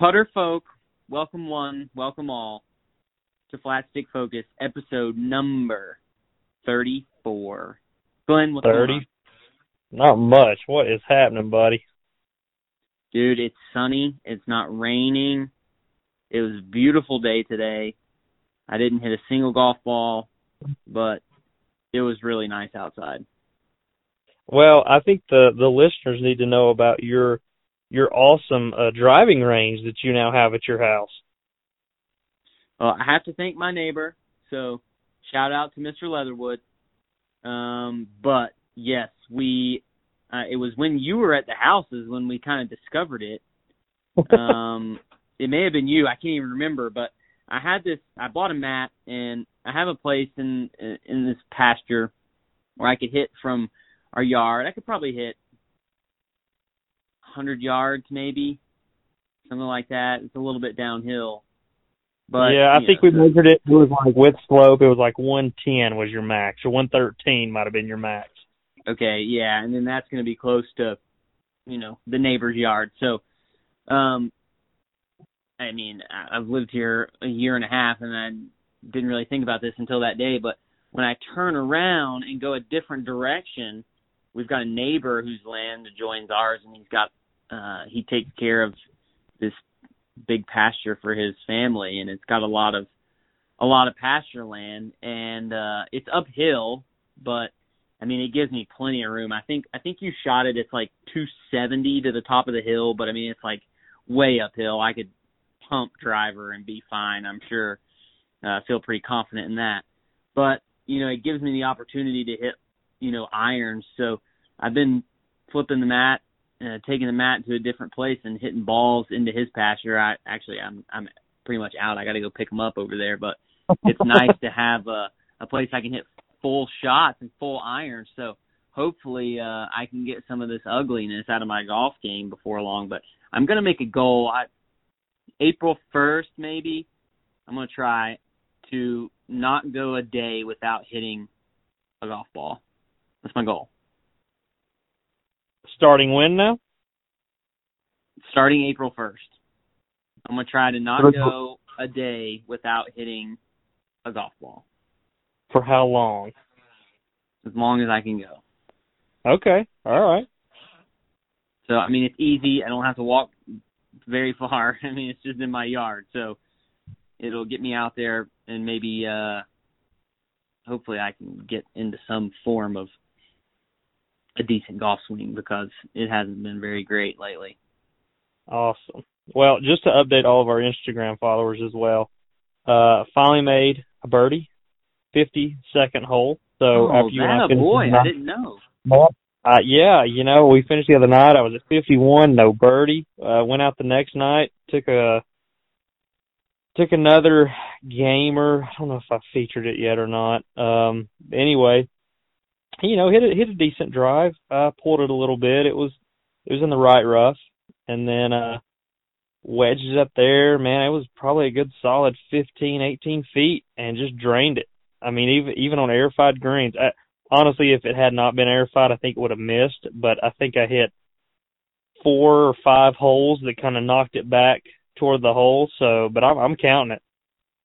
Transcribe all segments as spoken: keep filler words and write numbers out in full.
Putter folk, welcome one, welcome all to Flat Stick Focus, episode number thirty-four. Glenn, what's thirty? going on? Not much. What is happening, buddy? Dude, it's sunny. It's not raining. It was a beautiful day today. I didn't hit a single golf ball, but it was really nice outside. Well, I think the, the listeners need to know about your your awesome uh, driving range that you now have at your house. Well, I have to thank my neighbor, so shout out to Mister Leatherwood. Um, but, yes, we uh, it was when you were at the house is when we kind of discovered it. Um, it may have been you. I can't even remember, but I had this, I bought a mat, and I have a place in in this pasture where I could hit from our yard. I could probably hit one hundred yards maybe, something like that. It's a little bit downhill. But yeah, I think know, we measured it. It was like with slope, it was like one ten was your max, or one thirteen might have been your max. Okay, yeah, and then that's going to be close to, you know, the neighbor's yard. So, um, I mean, I've lived here a year and a half, and I didn't really think about this until that day. But when I turn around and go a different direction, we've got a neighbor whose land adjoins ours, and he's got uh, he takes care of this big pasture for his family, and it's got a lot of a lot of pasture land, and uh, it's uphill, but I mean it gives me plenty of room. I think I think you shot it. It's like two seventy to the top of the hill, but I mean it's like way uphill. I could pump driver and be fine. I'm sure. I uh, feel pretty confident in that, but you know it gives me the opportunity to hit you know irons. So I've been flipping the mat. Uh, taking the mat to a different place and hitting balls into his pasture. I actually, I'm I'm pretty much out. I got to go pick him up over there. But it's nice to have a, a place I can hit full shots and full irons. So hopefully uh, I can get some of this ugliness out of my golf game before long. But I'm going to make a goal. I, April first, maybe, I'm going to try to not go a day without hitting a golf ball. That's my goal. Starting when now? Starting April first. I'm going to try to not go a day without hitting a golf ball. For how long? As long as I can go. Okay. All right. So, I mean, it's easy. I don't have to walk very far. I mean, it's just in my yard. So, it'll get me out there and maybe, uh, hopefully I can get into some form of a decent golf swing because it hasn't been very great lately. Awesome. Well, just to update all of our Instagram followers as well, uh, finally made a birdie, fifty-second hole. So oh, after you and I finished boy, night, I didn't know. Uh, yeah, you know, we finished the other night. I was at fifty-one, no birdie. Uh, went out the next night, took a took another gamer. I don't know if I featured it yet or not. Um, anyway. You know, hit a hit a decent drive. I uh, pulled it a little bit. It was it was in the right rough, and then uh, wedged it up there. Man, it was probably a good solid fifteen, eighteen feet, and just drained it. I mean, even even on airified greens. I, honestly, if it had not been airified, I think it would have missed. But I think I hit four or five holes that kind of knocked it back toward the hole. So, but I'm, I'm counting it.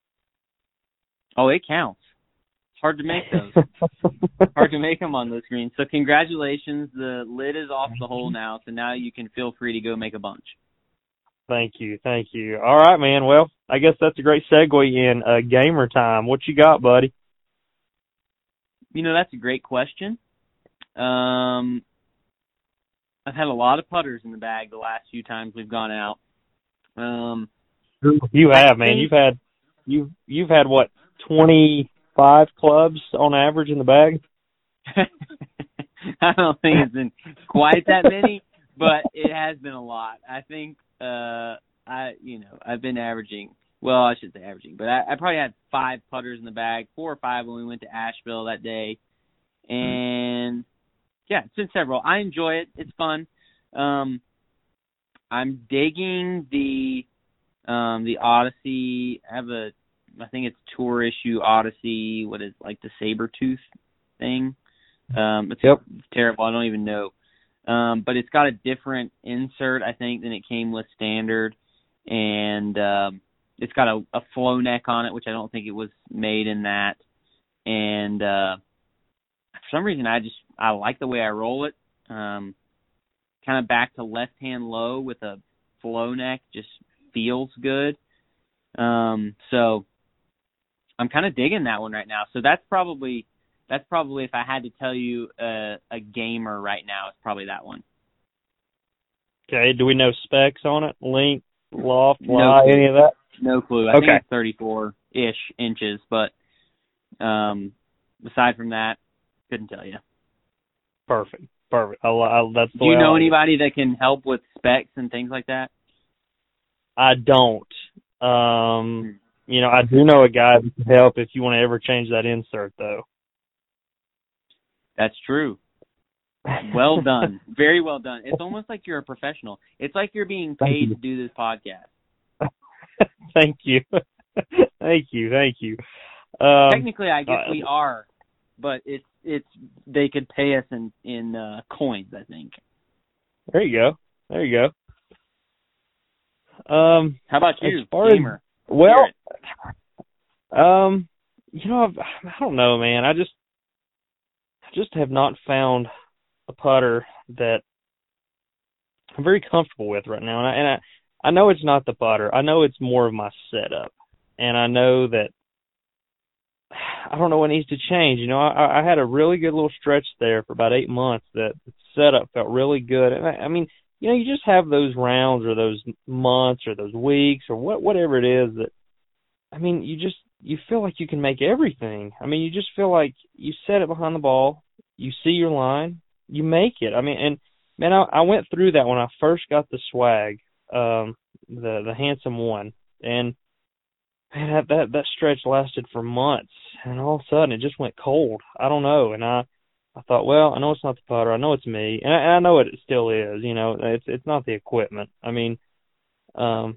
Oh, it counts. Hard to make those. Hard to make them on those greens. So congratulations. The lid is off the hole now, so now you can feel free to go make a bunch. Thank you. Thank you. All right, man. Well, I guess that's a great segue in uh, gamer time. What you got, buddy? You know, that's a great question. Um, I've had a lot of putters in the bag the last few times we've gone out. Um, you have, man. You've had, you've, you've had what, twenty five clubs on average in the bag? I don't think it's been quite that many, but it has been a lot. I think uh, I, you know, I've been averaging. Well, I should say averaging, but I, I probably had five putters in the bag, four or five when we went to Asheville that day, and yeah, it's been several. I enjoy it. It's fun. Um, I'm digging the um, the Odyssey. I have a I think it's Tour Issue Odyssey, what is like the Sabertooth thing. Um, it's, yep. it's terrible. I don't even know. Um, but it's got a different insert, I think, than it came with standard. and um, it's got a, a flow neck on it, which I don't think it was made in that. And uh, for some reason, I just I like the way I roll it. Um, kind of back to left hand low with a flow neck, just feels good. Um, so I'm kind of digging that one right now. So that's probably that's probably if I had to tell you a, a gamer right now, it's probably that one. Okay. Do we know specs on it? Length, loft, No lie, clue. any of that? No clue. I Okay. think it's thirty-four-ish inches, but um, aside from that, couldn't tell you. Perfect. Perfect. I, I, that's the Do you way know I like anybody that can help with specs and things like that? I don't. Um, Hmm. you know, I do know a guy that can help if you want to ever change that insert, though. That's true. Well done. Very well done. It's almost like you're a professional. It's like you're being paid to do this podcast. Thank you. thank you. Thank you. Um, Technically, I guess uh, we are, but it's it's they could pay us in in uh, coins, I think. There you go. There you go. Um, How about you, as far gamer? As, well, um, you know, I've, I don't know, man. I just I just have not found a putter that I'm very comfortable with right now, and I and I, I know it's not the putter. I know it's more of my setup, and I know that I don't know what needs to change. You know, I, I had a really good little stretch there for about eight months that the setup felt really good. And I, I mean, you know, you just have those rounds or those months or those weeks or what whatever it is that, I mean, you just, you feel like you can make everything. I mean, you just feel like you set it behind the ball, you see your line, you make it. I mean, and man, I, I went through that when I first got the swag, um, the, the Handsome one. And man, that, that that stretch lasted for months, and all of a sudden it just went cold. I don't know, and I I thought, well, I know it's not the putter, I know it's me, and I, and I know it still is. You know, it's it's not the equipment. I mean, um,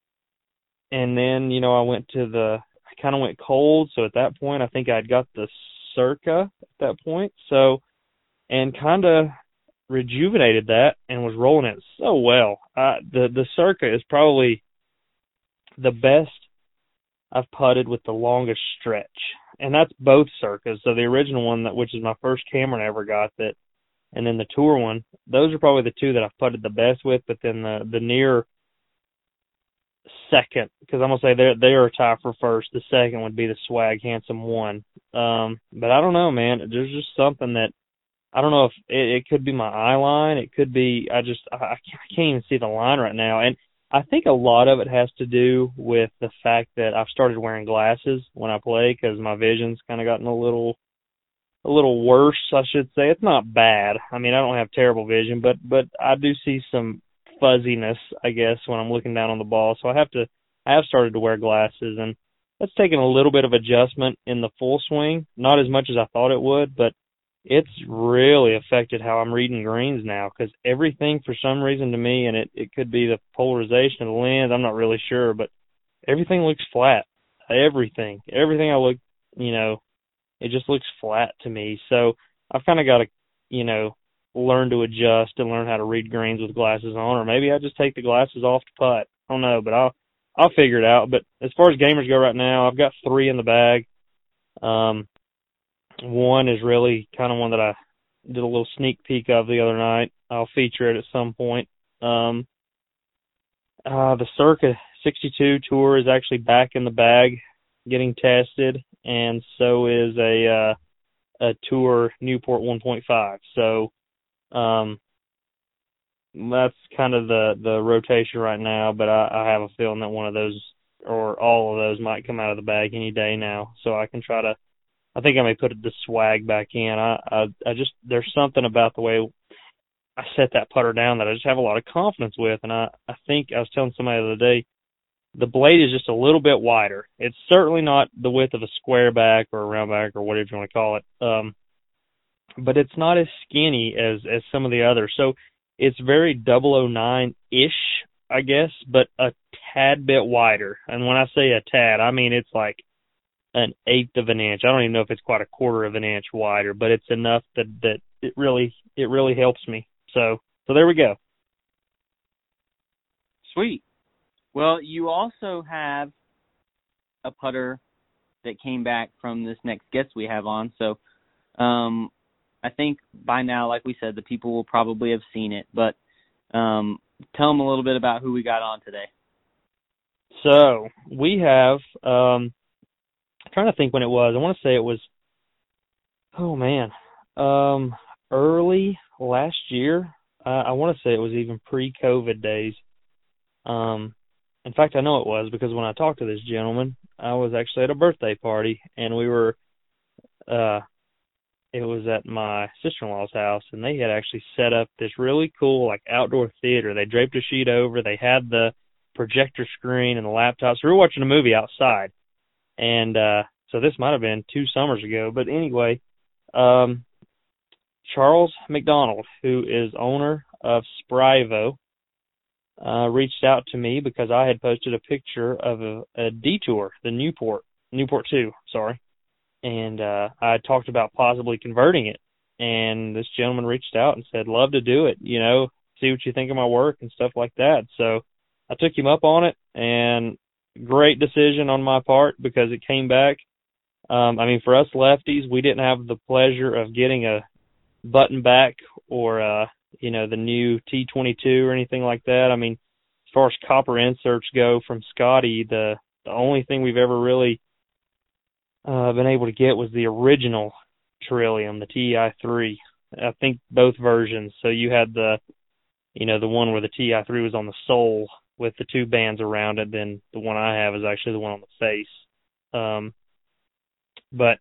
and then you know I went to the, I kind of went cold, so at that point I think I'd got the Circa at that point, so and kind of rejuvenated that and was rolling it so well. Uh, the the Circa is probably the best I've putted with the longest stretch, and that's both Circas. So the original one, that which is my first Cameron I ever got, that, and then the Tour one. Those are probably the two that I've putted the best with. But then the the near second, because I'm gonna say they're they are a tie for first. The second would be the Swag Handsome one. Um, but I don't know, man. There's just something that I don't know if it, it could be my eye line. It could be I just I, I can't even see the line right now, and I think a lot of it has to do with the fact that I've started wearing glasses when I play because my vision's kind of gotten a little, a little worse, I should say. It's not bad. I mean, I don't have terrible vision, but but I do see some fuzziness, I guess, when I'm looking down on the ball. So I have to, I have started to wear glasses, and that's taken a little bit of adjustment in the full swing. Not as much as I thought it would, but it's really affected how I'm reading greens now, because everything, for some reason to me, and it, it could be the polarization of the lens, I'm not really sure, but everything looks flat. Everything. Everything I look, you know, it just looks flat to me. So I've kind of got to, you know, learn to adjust and learn how to read greens with glasses on, or maybe I just take the glasses off to putt. I don't know, but I'll I'll figure it out. But as far as gamers go right now, I've got three in the bag. Um, One is really kind of one that I did a little sneak peek of the other night. I'll feature it at some point. Um, uh, the Circa sixty-two Tour is actually back in the bag, getting tested, and so is a uh, a Tour Newport one point five. So um, that's kind of the, the rotation right now, but I, I have a feeling that one of those or all of those might come out of the bag any day now, so I can try to I think I may put the swag back in. I, I I just there's something about the way I set that putter down that I just have a lot of confidence with, and I I think I was telling somebody the other day, the blade is just a little bit wider. It's certainly not the width of a square back or a round back or whatever you want to call it, um, but it's not as skinny as as some of the others. So it's very double oh nine ish, I guess, but a tad bit wider. And when I say a tad, I mean it's like an eighth of an inch. I don't even know if it's quite a quarter of an inch wider, but it's enough that, that it really it really helps me. So so there we go. Sweet. Well, you also have a putter that came back from this next guest we have on. So um, I think by now, like we said, the people will probably have seen it. But um, tell them a little bit about who we got on today. So we have, um, I'm trying to think when it was. I want to say it was, oh, man, um, early last year. Uh, I want to say it was even pre-COVID days. Um, in fact, I know it was because when I talked to this gentleman, I was actually at a birthday party, and we were, uh, it was at my sister-in-law's house, and they had actually set up this really cool, like, outdoor theater. They draped a sheet over. They had the projector screen and the laptop. So we were watching a movie outside. And uh, so this might have been two summers ago. But anyway, um, Charles McDonald, who is owner of Sprivo, uh, reached out to me because I had posted a picture of a, a Detour, the Newport, Newport two, sorry. And uh, I talked about possibly converting it. And this gentleman reached out and said, love to do it, you know, see what you think of my work and stuff like that. So I took him up on it, and great decision on my part because it came back. Um, I mean, for us lefties, we didn't have the pleasure of getting a button back or, uh, you know, the new T twenty-two or anything like that. I mean, as far as copper inserts go from Scotty, the, the only thing we've ever really uh, been able to get was the original Trillium, the T I three. I think both versions. So you had the, you know, the one where the T I three was on the sole with the two bands around it. Then the one I have is actually the one on the face. Um, but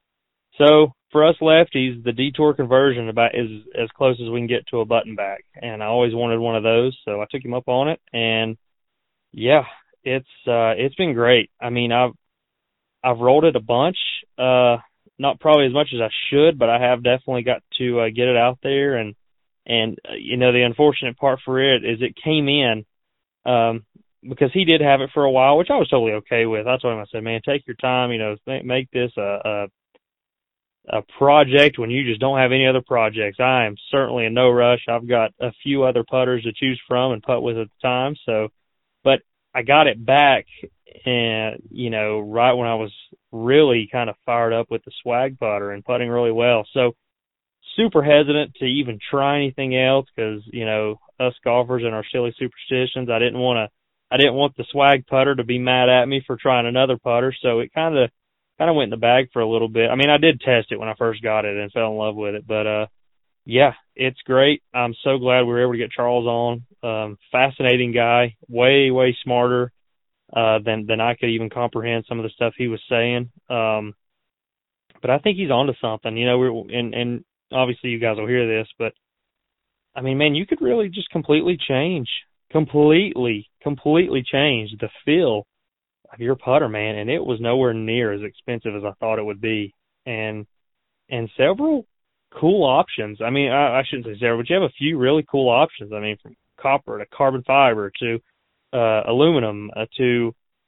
so for us lefties, the Detour conversion about is as close as we can get to a button back. And I always wanted one of those, so I took him up on it. And yeah, it's uh, it's been great. I mean, I've I've rolled it a bunch, uh, not probably as much as I should, but I have definitely got to uh, get it out there. And and uh, you know, the unfortunate part for it is it came in um, because he did have it for a while, which I was totally okay with. I told him, I said, man, take your time, you know, make, make this a, a a project when you just don't have any other projects. I am certainly in no rush. I've got a few other putters to choose from and putt with at the time. So, but I got it back, and you know, right when I was really kind of fired up with the swag putter and putting really well. So, super hesitant to even try anything else because you know us golfers and our silly superstitions. I didn't want to. I didn't want the swag putter to be mad at me for trying another putter. So it kind of. kind of went in the bag for a little bit. I mean, I did test it when I first got it and fell in love with it, but, uh, yeah, it's great. I'm so glad we were able to get Charles on. Um, fascinating guy, way, way smarter, uh, than, than I could even comprehend some of the stuff he was saying. Um, but I think he's onto something, you know, we're, and, and obviously you guys will hear this, but I mean, man, you could really just completely change, completely, completely change the feel of your putter, man, and it was nowhere near as expensive as I thought it would be, and and several cool options. I mean, I, I shouldn't say several, but you have a few really cool options. I mean, from copper to carbon fiber to uh, aluminum uh, to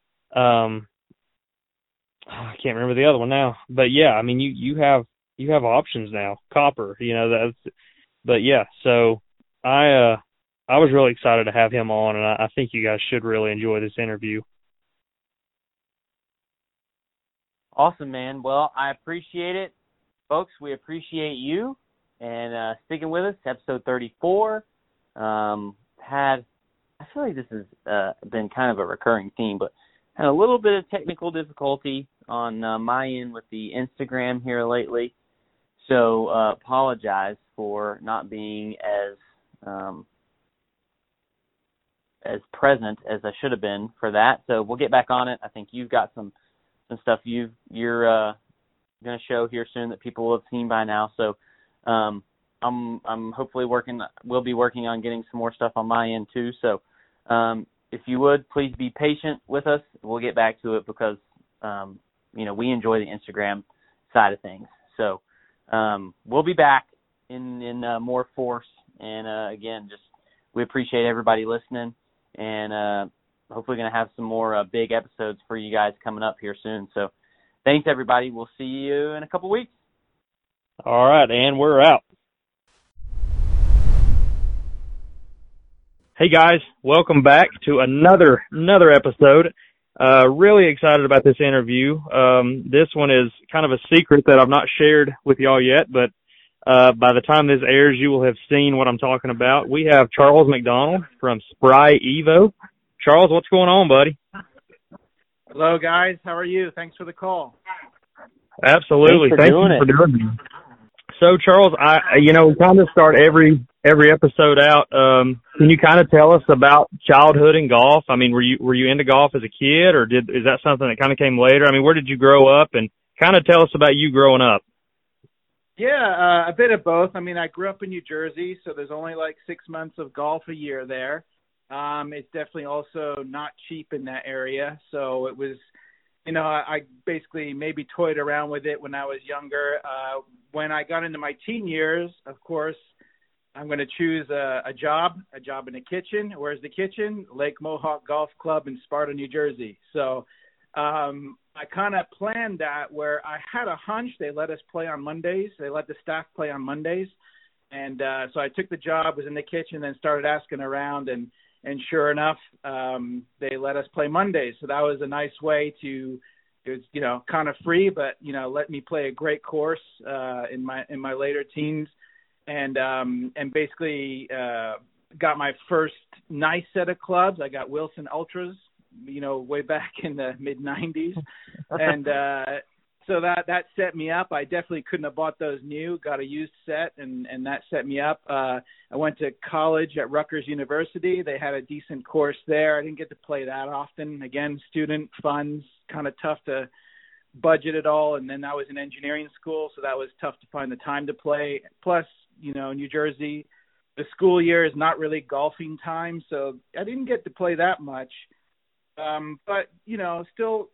um, I can't remember the other one now, but yeah, I mean, you you have you have options now. Copper, you know, that's, but yeah, so I uh I was really excited to have him on, and I, I think you guys should really enjoy this interview. Awesome, man. Well, I appreciate it. Folks, we appreciate you and uh, sticking with us. Episode thirty-four. Um, had, I feel like this has uh, been kind of a recurring theme, but had a little bit of technical difficulty on uh, my end with the Instagram here lately. So uh, apologize for not being as um, as present as I should have been for that. So we'll get back on it. I think you've got some some stuff you you're uh, going to show here soon that people will have seen by now. So um, I'm I'm hopefully working. We'll be working on getting some more stuff on my end too. So um, if you would please be patient with us. We'll get back to it because um, you know we enjoy the Instagram side of things. So um, we'll be back in in uh, more force. And uh, again, just we appreciate everybody listening, and uh, hopefully going to have some more uh, big episodes for you guys coming up here soon. So thanks, everybody. We'll see you in a couple weeks. All right, and we're out. Hey guys, welcome back to another another episode. Uh, really excited about this interview. Um, this one is kind of a secret that I've not shared with y'all yet, but uh, by the time this airs, you will have seen what I'm talking about. We have Charles McDonald from Spry Evo. Charles, what's going on, buddy? Hello, guys. How are you? Thanks for the call. Absolutely. Thanks for Thank doing you it. for doing it. So, Charles, I you know we kind of start every every episode out. Um, can you kind of tell us about childhood in golf? I mean, were you were you into golf as a kid, or did is that something that kind of came later? I mean, where did you grow up, and kind of tell us about you growing up. Yeah, uh, a bit of both. I mean, I grew up in New Jersey, so there's only like six months of golf a year there. Um, it's definitely also not cheap in that area, so it was. You know, I, I basically maybe toyed around with it when I was younger. Uh, when I got into my teen years, of course, I'm going to choose a, a job, a job in the kitchen. Where's the kitchen? Lake Mohawk Golf Club in Sparta, New Jersey. So um, I kind of planned that where I had a hunch they let us play on Mondays. They let the staff play on Mondays. And uh, so I took the job, was in the kitchen, then started asking around, and And sure enough, um, they let us play Mondays. So that was a nice way to, it was, you know, kind of free, but, you know, let me play a great course uh, in my in my later teens. And um, and basically uh, got my first nice set of clubs. I got Wilson Ultras, you know, way back in the mid nineties. And uh, so that, that set me up. I definitely couldn't have bought those new, got a used set, and, and that set me up. Uh, I went to college at Rutgers University. They had a decent course there. I didn't get to play that often. Again, student funds, kind of tough to budget it all. And then I was in engineering school, so that was tough to find the time to play. Plus, you know, New Jersey, the school year is not really golfing time, so I didn't get to play that much. Um, but, you know, still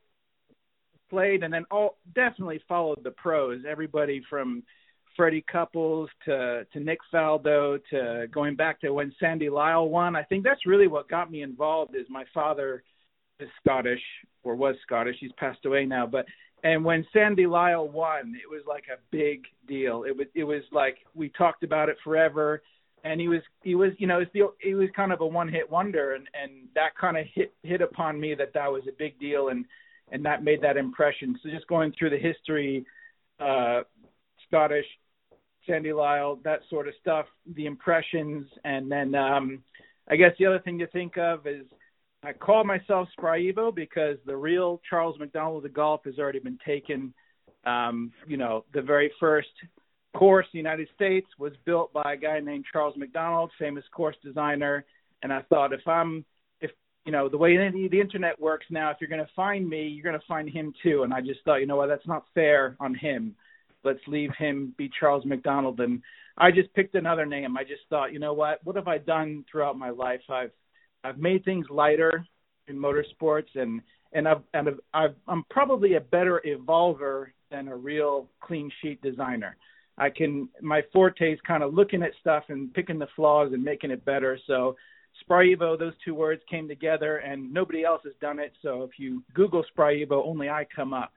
played, and then all definitely followed the pros. Everybody from Freddie Couples to to Nick Faldo to going back to when Sandy Lyle won. I think that's really what got me involved. Is my father is Scottish, or was Scottish. He's passed away now, but and when Sandy Lyle won, it was like a big deal. It was it was like we talked about it forever. And he was he was you know it's the he was kind of a one hit wonder, and and that kind of hit hit upon me that that was a big deal, and. And that made that impression. So just going through the history, uh, Scottish, Sandy Lyle, that sort of stuff, the impressions. And then um, I guess the other thing to think of is I call myself Spry Evo because the real Charles McDonald of the golf has already been taken. Um, you know, the very first course in the United States was built by a guy named Charles McDonald, famous course designer. And I thought if I'm You know, the way the internet works now, if you're going to find me, you're going to find him too. And I just thought, you know what, that's not fair on him. Let's leave him be Charles McDonald. And I just picked another name. I just thought, you know what, what have I done throughout my life? I've I've made things lighter in motorsports, and and I've, and I've, I've I'm probably a better evolver than a real clean sheet designer. I can my forte is kind of looking at stuff and picking the flaws and making it better. So Spry Evo, those two words came together, and nobody else has done it. So if you Google Spry Evo, only I come up.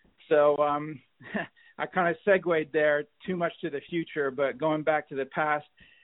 So um, I kind of segued there too much to the future, but going back to the past,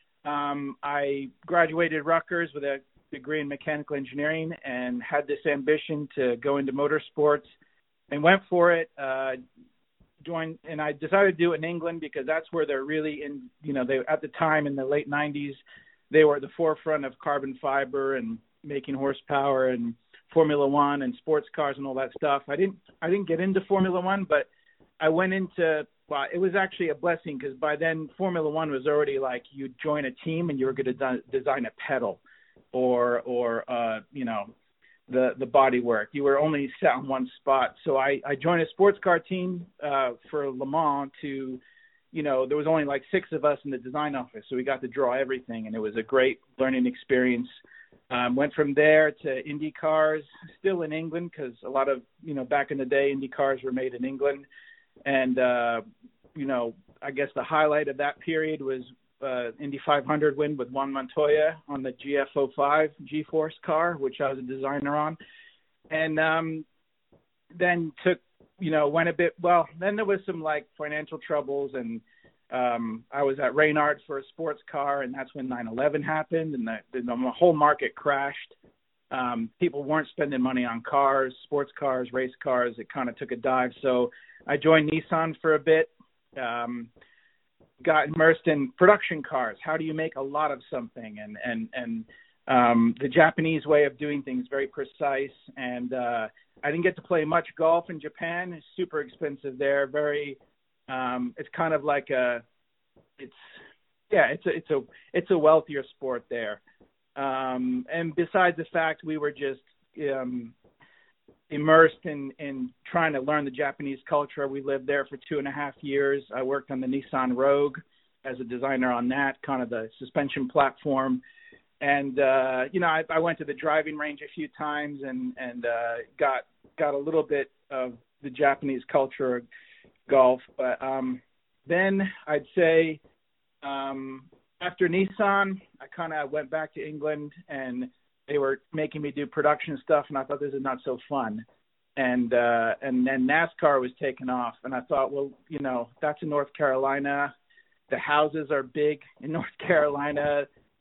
um, I graduated Rutgers with a degree in mechanical engineering and had this ambition to go into motorsports and went for it. Uh, joined, and I decided to do it in England because that's where they're really in, you know, they at the time in the late nineties, they were at the forefront of carbon fiber and making horsepower and Formula One and sports cars and all that stuff. I didn't, I didn't get into Formula One, but I went into, well, it was actually a blessing because by then Formula One was already like you'd join a team and you were going to de- design a pedal or, or, uh, you know, the, the body work. You were only set on one spot. So I, I joined a sports car team uh, for Le Mans to, you know, there was only like six of us in the design office, so we got to draw everything, and it was a great learning experience. Um, went from there to Indy cars, still in England, because a lot of, you know, back in the day, Indy cars were made in England. And, uh, you know, I guess the highlight of that period was uh, Indy five hundred win with Juan Montoya on the G F oh five G-Force car, which I was a designer on. And um, then took, you know, went a bit, well, then there was some like financial troubles and Um, I was at Reynard for a sports car, and that's when nine eleven happened, and the, the, the whole market crashed. Um, people weren't spending money on cars, sports cars, race cars. It kind of took a dive. So I joined Nissan for a bit, um, got immersed in production cars. How do you make a lot of something? And, and, and um, the Japanese way of doing things, very precise. And uh, I didn't get to play much golf in Japan. It's super expensive there, very... Um, it's kind of like a, it's, yeah, it's a, it's a, it's a wealthier sport there. Um, and besides the fact we were just um, immersed in, in trying to learn the Japanese culture, we lived there for two and a half years. I worked on the Nissan Rogue as a designer on that, kind of the suspension platform. And, uh, you know, I, I went to the driving range a few times and, and uh, got, got a little bit of the Japanese culture golf, but um, then I'd say um, after Nissan, I kind of went back to England, and they were making me do production stuff, and I thought this is not so fun. And uh, and then NASCAR was taking off, and I thought, well, you know, that's in North Carolina. The houses are big in North Carolina.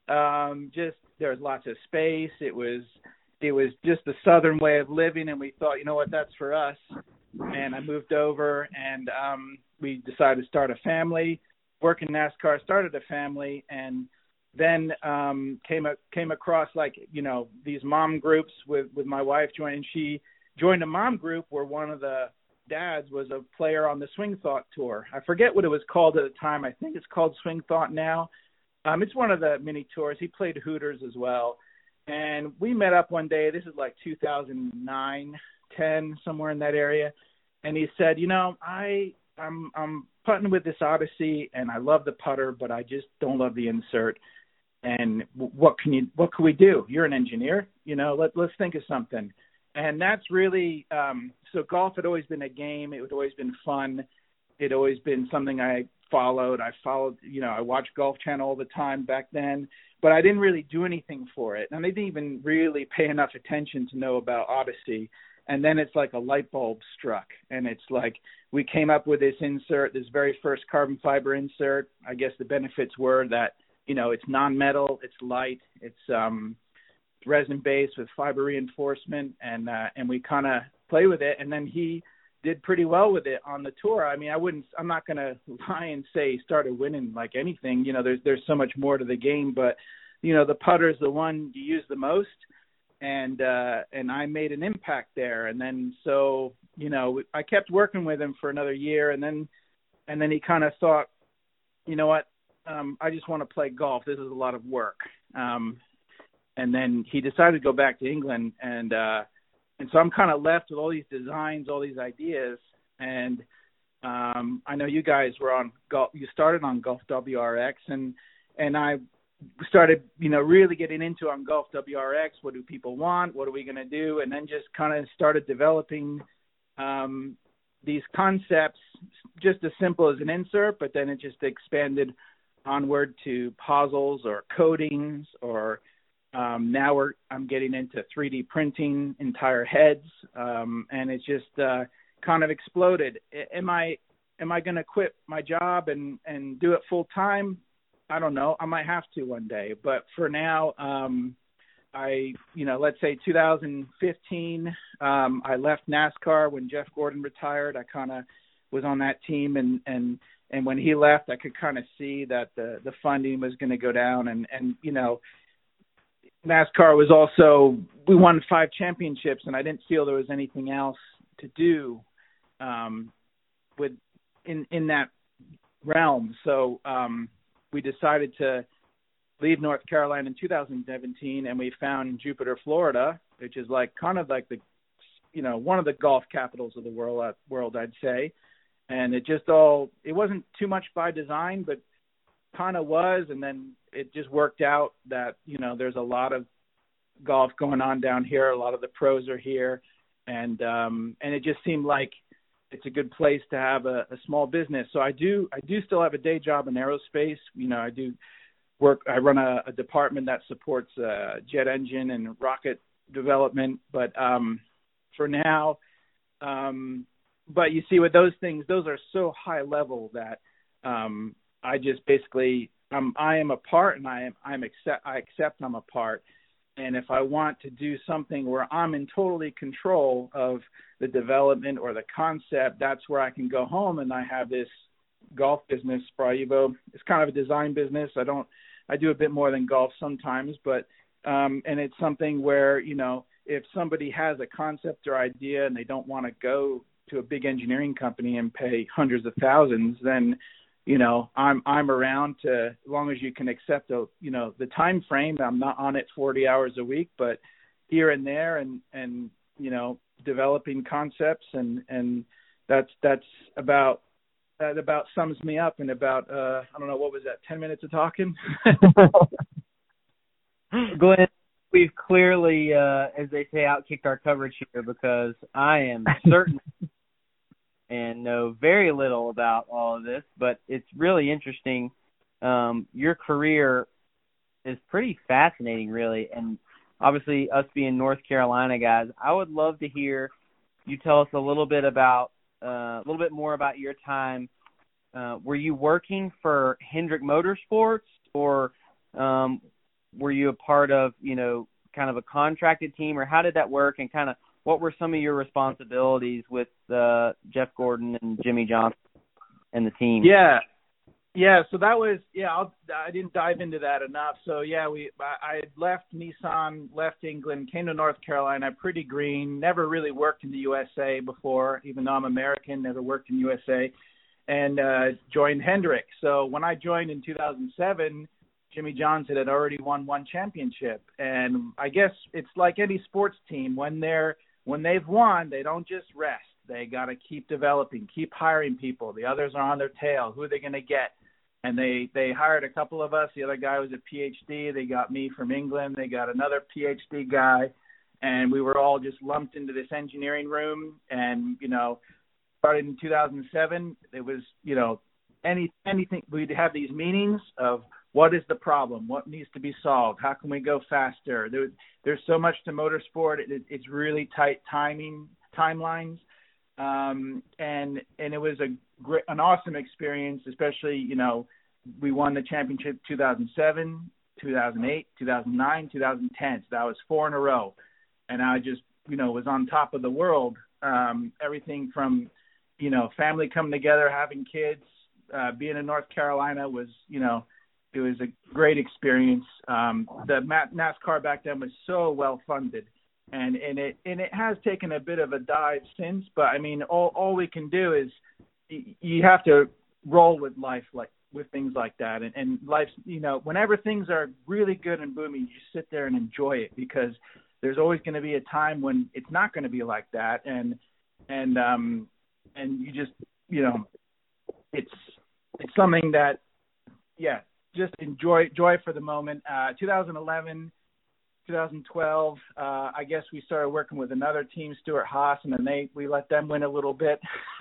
Um, just there's lots of space. It was it was just the Southern way of living, and we thought, you know what, that's for us. And I moved over, and um, we decided to start a family, work in NASCAR, started a family, and then um, came a, came across, like, you know, these mom groups with, with my wife joining. She joined a mom group where one of the dads was a player on the Swing Thought Tour. I forget what it was called at the time. I think it's called Swing Thought now. Um, it's one of the mini tours. He played Hooters as well. And we met up one day. This is like two thousand nine, ten, somewhere in that area. And he said, you know, I, I'm, I'm putting with this Odyssey, and I love the putter, but I just don't love the insert. And what can you, what can we do? You're an engineer, you know, let, let's think of something. And that's really, um, so golf had always been a game. It had always been fun. It had always been something I followed. I followed, you know, I watched Golf Channel all the time back then, but I didn't really do anything for it. And I didn't even really pay enough attention to know about Odyssey. And then it's like a light bulb struck. And it's like we came up with this insert, this very first carbon fiber insert. I guess the benefits were that, you know, it's non-metal, it's light, it's um, resin-based with fiber reinforcement, and uh, and we kind of play with it. And then he did pretty well with it on the tour. I mean, I wouldn't, I'm not going to lie and say he started winning like anything. You know, there's there's so much more to the game, but, you know, the putter is the one you use the most. And uh, and I made an impact there, and then so you know I kept working with him for another year, and then and then he kind of thought, you know what, um, I just want to play golf. This is a lot of work, um, and then he decided to go back to England, and uh, and so I'm kind of left with all these designs, all these ideas, and um, I know you guys were on golf. You started on Golf W R X, and and I. started, you know, really getting into on Golf W R X. What do people want? What are we going to do? And then just kind of started developing um, these concepts, just as simple as an insert, but then it just expanded onward to puzzles or coatings, or um, now we're I'm getting into three D printing entire heads, um, and it's just uh, kind of exploded. Am I am I going to quit my job and, and do it full time? I don't know. I might have to one day, but for now, um, I, you know, let's say two thousand fifteen, um, I left NASCAR when Jeff Gordon retired. I kind of was on that team, and, and, and when he left, I could kind of see that the, the funding was going to go down, and, and, you know, NASCAR was also, we won five championships, and I didn't feel there was anything else to do, um, with, in, in that realm. So, um, we decided to leave North Carolina in two thousand seventeen, and we found Jupiter, Florida, which is like kind of like the, you know, one of the golf capitals of the world, uh, world, I'd say. And it just all, it wasn't too much by design, but kind of was. And then it just worked out that, you know, there's a lot of golf going on down here. A lot of the pros are here. And, um, and it just seemed like it's a good place to have a, a small business. So I do, I do still have a day job in aerospace. You know, I do work, I run a, a department that supports uh, jet engine and rocket development. But um, for now, um, but you see with those things, those are so high level that um, I just basically um I am a part, and I am I'm accept I accept I'm a part. And if I want to do something where I'm in totally control of the development or the concept, that's where I can go home and I have this golf business, Spraevo. It's kind of a design business. I don't, I do a bit more than golf sometimes, but, um, and it's something where, you know, if somebody has a concept or idea and they don't want to go to a big engineering company and pay hundreds of thousands, then, you know, I'm I'm around to, as long as you can accept the, you know, the time frame. I'm not on it forty hours a week, but here and there, and and you know, developing concepts, and and that's that's about that about sums me up in about uh I don't know, what was that, ten minutes of talking. Glenn, we've clearly, uh, as they say, outkicked our coverage here, because I am certain and know very little about all of this, but it's really interesting. Um, your career is pretty fascinating, really, and obviously us being North Carolina guys, I would love to hear you tell us a little bit about, uh, a little bit more about your time. Uh, were you working for Hendrick Motorsports, or um, were you a part of, you know, kind of a contracted team, or how did that work, and kind of what were some of your responsibilities with uh, Jeff Gordon and Jimmy Johnson and the team? Yeah, yeah. So that was yeah. I'll, I didn't dive into that enough. So yeah, we I, I had left Nissan, left England, came to North Carolina, pretty green. Never really worked in the U S A before, even though I'm American. Never worked in U S A, and uh, joined Hendrick. So when I joined in two thousand seven, Jimmy Johnson had already won one championship, and I guess it's like any sports team, when they're when they've won, they don't just rest. They got to keep developing, keep hiring people. The others are on their tail. Who are they going to get? And they, they hired a couple of us. The other guy was a P H D. They got me from England. They got another P H D guy. And we were all just lumped into this engineering room. And, you know, started in two thousand seven. It was, you know, any anything. We'd have these meetings of, what is the problem? What needs to be solved? How can we go faster? There, there's so much to motorsport. It, it's really tight timing timelines, um, and and it was a great, an awesome experience. Especially, you know, we won the championship two thousand seven, two thousand eight, two thousand nine, two thousand ten. So that was four in a row, and I just, you know, was on top of the world. Um, everything from, you know, family coming together, having kids, uh, being in North Carolina was, you know. It was a great experience. Um, the NASCAR back then was so well funded, and, and it and it has taken a bit of a dive since. But I mean, all all we can do is y- you have to roll with life, like with things like that. And, and life, you know, whenever things are really good and booming, you sit there and enjoy it, because there's always going to be a time when it's not going to be like that. And and um and you just, you know, it's it's something that, yeah. Just enjoy joy for the moment. Uh, twenty eleven, twenty twelve, uh, I guess we started working with another team, Stuart Haas, and then they we let them win a little bit.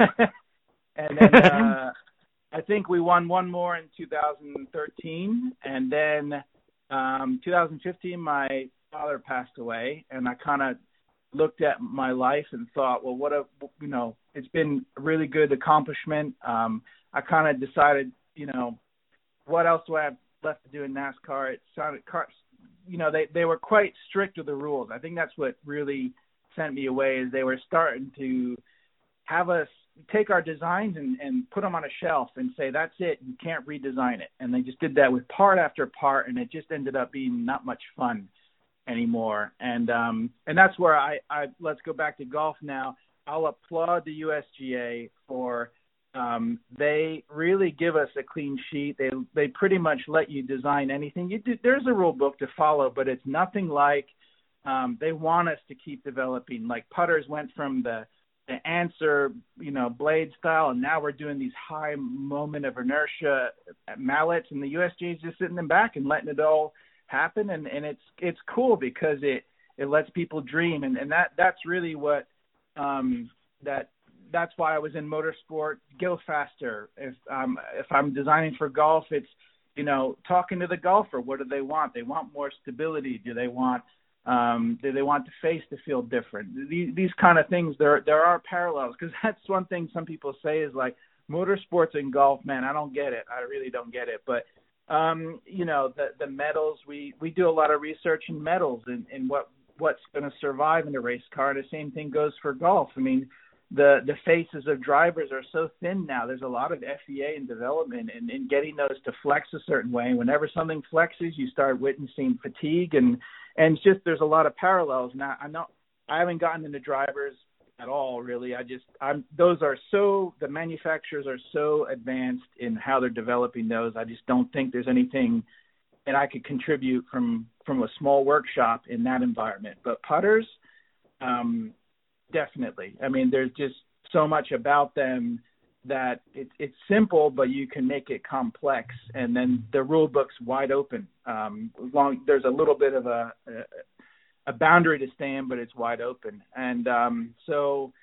And then uh, I think we won one more in two thousand thirteen, and then um, twenty fifteen, my father passed away, and I kind of looked at my life and thought, well, what a you know, it's been a really good accomplishment. Um, I kind of decided, you know, what else do I have left to do in NASCAR? It sounded, you know, they, they were quite strict with the rules. I think that's what really sent me away, is they were starting to have us take our designs and, and put them on a shelf and say, that's it, you can't redesign it. And they just did that with part after part, and it just ended up being not much fun anymore. And um, and that's where I, I, let's go back to golf now. I'll applaud the U S G A for Um, they really give us a clean sheet. They they pretty much let you design anything. You do, there's a rule book to follow, but it's nothing like um, they want us to keep developing. Like putters went from the, the answer, you know, blade style, and now we're doing these high moment of inertia mallets, and the U S G A is just sitting them back and letting it all happen. And, and it's it's cool, because it, it lets people dream, and, and that that's really what um, that. That's why I was in motorsport. Go faster. If um if I'm designing for golf, it's, you know, talking to the golfer. What do they want? They want more stability. Do they want um do they want the face to feel different? These these kind of things. There there are parallels, because that's one thing some people say is like, motorsports and golf, man, I don't get it. I really don't get it. But um, you know, the the metals, we we do a lot of research in metals and, and what what's going to survive in a race car. And the same thing goes for golf. I mean, the the faces of drivers are so thin now. There's a lot of F E A in development and, and getting those to flex a certain way. Whenever something flexes, you start witnessing fatigue, and and it's just there's a lot of parallels. Now I'm not I haven't gotten into drivers at all, really. I just I'm those are so the manufacturers are so advanced in how they're developing those. I just don't think there's anything that I could contribute from from a small workshop in that environment. But putters, um, definitely. I mean, there's just so much about them that it, it's simple, but you can make it complex, and then the rule book's wide open. Um, long there's a little bit of a, a a boundary to stay in, but it's wide open. And um, so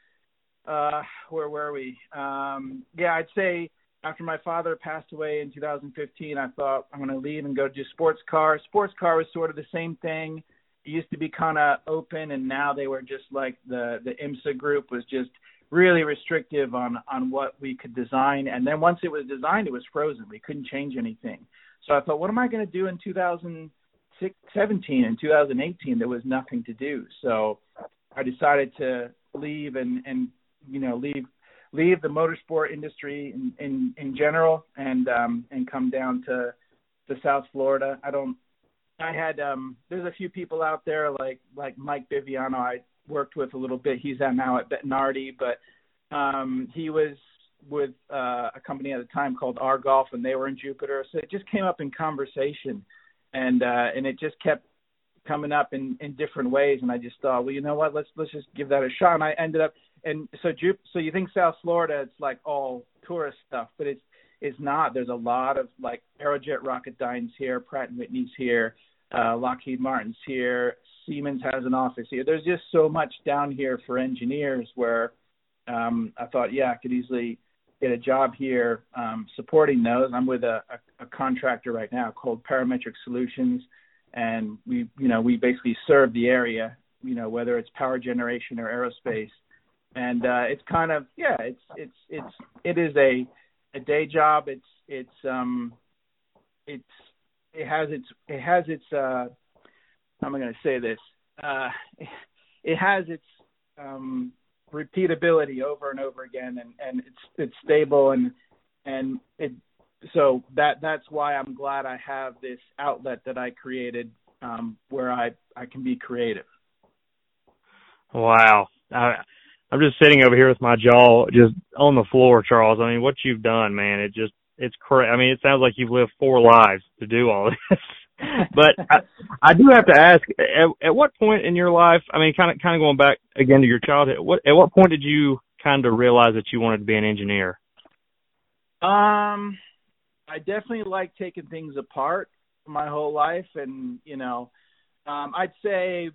uh, where were we? Um, yeah, I'd say after my father passed away in two thousand fifteen, I thought I'm going to leave and go do sports car. Sports car was sort of the same thing. It used to be kind of open, and now they were just like the, the IMSA group was just really restrictive on, on what we could design. And then once it was designed, it was frozen. We couldn't change anything. So I thought, what am I going to do in two thousand seventeen and two thousand eighteen? There was nothing to do. So I decided to leave and, and you know, leave leave the motorsport industry in, in, in general and um, and come down to, to South Florida. I don't I had um, there's a few people out there like like Mike Viviano I worked with a little bit. He's at now at Bettinardi, but um, he was with uh, a company at the time called R Golf, and they were in Jupiter. So it just came up in conversation. And uh, and it just kept coming up in, in different ways, and I just thought, well, you know what, let's let's just give that a shot. And I ended up, and so so you think South Florida, it's like all tourist stuff, but it's it's not. There's a lot of like Aerojet Rocketdyne's here, Pratt and Whitney's here, uh, Lockheed Martin's here, Siemens has an office here. There's just so much down here for engineers where um, I thought, yeah, I could easily get a job here um, supporting those. I'm with a, a, a contractor right now called Parametric Solutions, and we, you know, we basically serve the area, you know, whether it's power generation or aerospace. And uh, it's kind of, yeah, it's it's it's it is a a day job. It's it's um it's it has its it has its uh how am I going to say this? Uh, it has its um repeatability over and over again, and, and it's it's stable, and and it so that that's why I'm glad I have this outlet that I created um, where I, I can be creative. Wow. I, I'm just sitting over here with my jaw just on the floor, Charles. I mean, what you've done, man, it just it's crazy. I mean, it sounds like you've lived four lives to do all this. But I, I do have to ask, at, at what point in your life, I mean, kind of kind of going back again to your childhood, what at what point did you kind of realize that you wanted to be an engineer? Um, I definitely like taking things apart my whole life, and you know, um, I'd say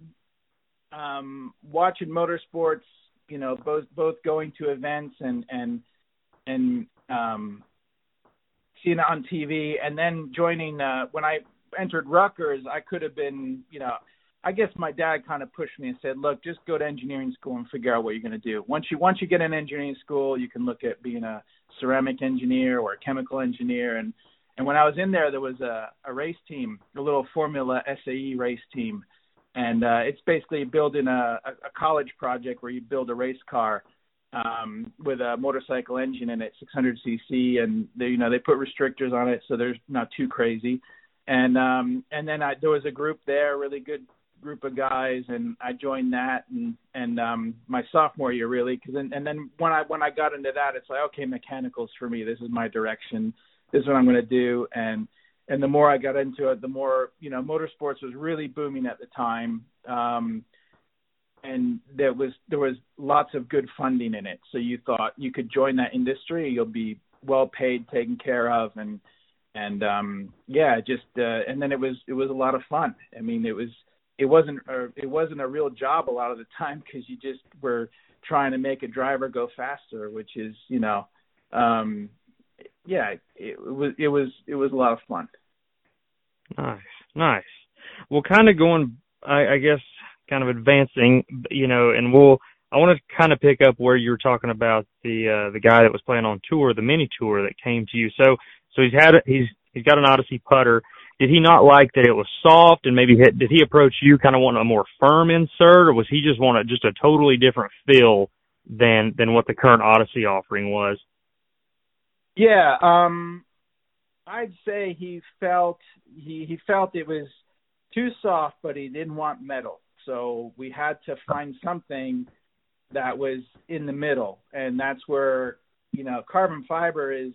um, watching motorsports, you know, both both going to events and and and um, seeing it on T V, and then joining uh, when I entered Rutgers, I could have been, you know, I guess my dad kind of pushed me and said, look, just go to engineering school and figure out what you're going to do. Once you once you get in engineering school, you can look at being a ceramic engineer or a chemical engineer. And, and when I was in there, there was a, a race team, a little Formula S A E race team. And uh, it's basically building a, a college project where you build a race car um, with a motorcycle engine in it, six hundred c c, and they, you know, they put restrictors on it, so they're not too crazy. And um, and then I, there was a group there, a really good group of guys, and I joined that, and and um, my sophomore year really, because then, and then when I when I got into that, it's like, okay, mechanicals for me. This is my direction. This is what I'm going to do. And and the more I got into it, the more, you know, motorsports was really booming at the time, um, and there was there was lots of good funding in it. So you thought you could join that industry, you'll be well paid, taken care of, and And, um, yeah, just, uh, and then it was, it was a lot of fun. I mean, it was, it wasn't, a, it wasn't a real job a lot of the time, because you just were trying to make a driver go faster, which is, you know, um, yeah, it, it was, it was, it was a lot of fun. Nice. Nice. Well, kind of going, I, I guess, kind of advancing, you know, and we'll, I want to kind of pick up where you were talking about the uh, the guy that was playing on tour, the mini tour that came to you. So so he's had a, he's he's got an Odyssey putter. Did he not like that it was soft, and maybe hit, did he approach you kind of wanting a more firm insert, or was he just want a, just a totally different feel than than what the current Odyssey offering was? Yeah, um, I'd say he felt he, he felt it was too soft, but he didn't want metal. So we had to find something that was in the middle, and that's where, you know, carbon fiber is,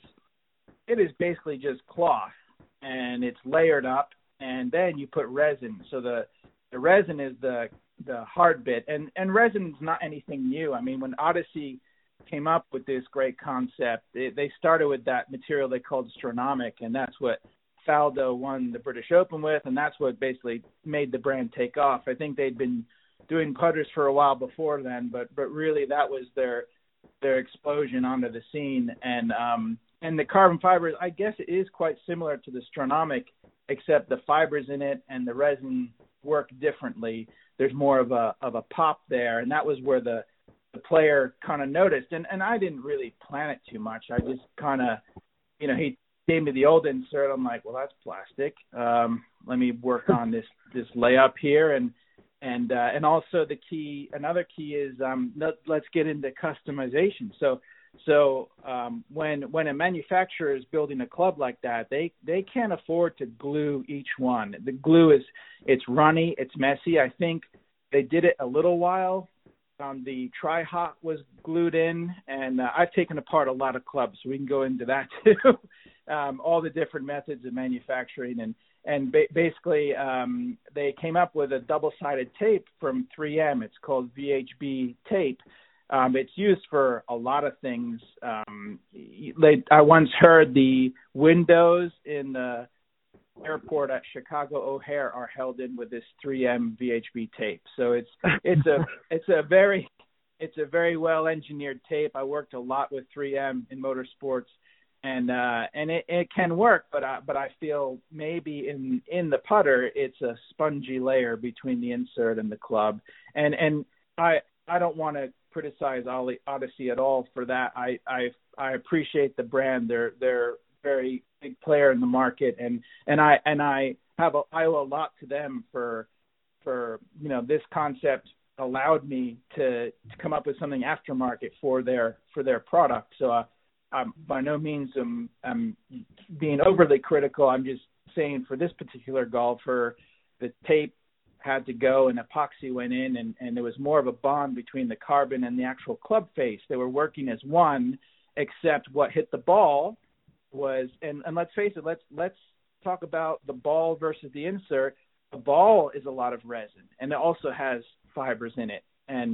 it is basically just cloth, and it's layered up, and then you put resin. So the, the resin is the the hard bit, and, and resin's not anything new. I mean, when Odyssey came up with this great concept, they, they started with that material they called Stronomic, and that's what Faldo won the British Open with, and that's what basically made the brand take off. I think they'd been doing putters for a while before then, but but really that was their their explosion onto the scene. And um and the carbon fibers, I guess it is quite similar to the Stronomic, except the fibers in it and the resin work differently. There's more of a of a pop there, and that was where the the player kind of noticed. And and I didn't really plan it too much. I just kind of, you know, he gave me the old insert. I'm like, well, that's plastic. Um, let me work on this this layup here, and and uh, and also the key. Another key is um, let, let's get into customization. So so um, when when a manufacturer is building a club like that, they they can't afford to glue each one. The glue is it's runny, it's messy. I think they did it a little while. Um, the Tri-Hot was glued in, and uh, I've taken apart a lot of clubs, so we can go into that too. um, all the different methods of manufacturing, and and ba- basically um, they came up with a double-sided tape from three M. It's called V H B tape. Um, it's used for a lot of things. Um, they, I once heard the windows in the airport at Chicago O'Hare are held in with this three M V H B tape. So it's it's a it's a very it's a very well engineered tape. I worked a lot with three M in motorsports, and uh, and it, it can work, but I, but I feel maybe in in the putter it's a spongy layer between the insert and the club, and and I I don't want to criticize Odyssey at all for that. I I I appreciate the brand. They're they're very big player in the market, and and I and I have a, I owe a lot to them for for you know this concept allowed me to, to come up with something aftermarket for their for their product. So uh, I'm by no means am I'm being overly critical. I'm just saying for this particular golfer, the tape had to go and epoxy went in, and, and there was more of a bond between the carbon and the actual club face. They were working as one, except what hit the ball was, and, and let's face it, let's let's talk about the ball versus the insert. The ball is a lot of resin, and it also has fibers in it, and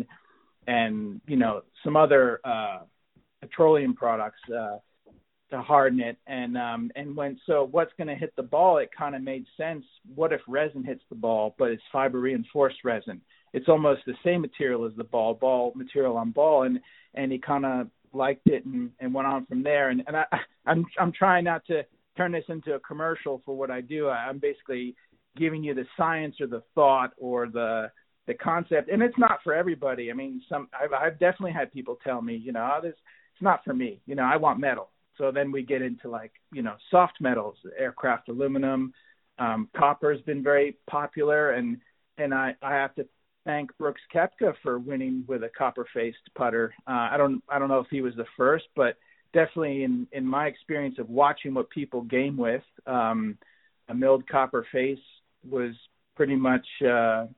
and you know some other uh, petroleum products uh, to harden it. And um, and when so what's going to hit the ball? It kind of made sense. What if resin hits the ball, but it's fiber reinforced resin? It's almost the same material as the ball, ball material on ball, and and he kind of liked it and, and went on from there. And, and I, I'm I'm trying not to turn this into a commercial for what I do. I, I'm basically giving you the science or the thought or the the concept, and it's not for everybody. I mean, some I've, I've definitely had people tell me, you know, oh, this it's not for me. You know, I want metal. So then we get into like you know soft metals, aircraft aluminum, um, copper has been very popular, and and I I have to thank Brooks Koepka for winning with a copper-faced putter. Uh, I don't I don't know if he was the first, but definitely in, in my experience of watching what people game with, um, a milled copper face was pretty much, uh,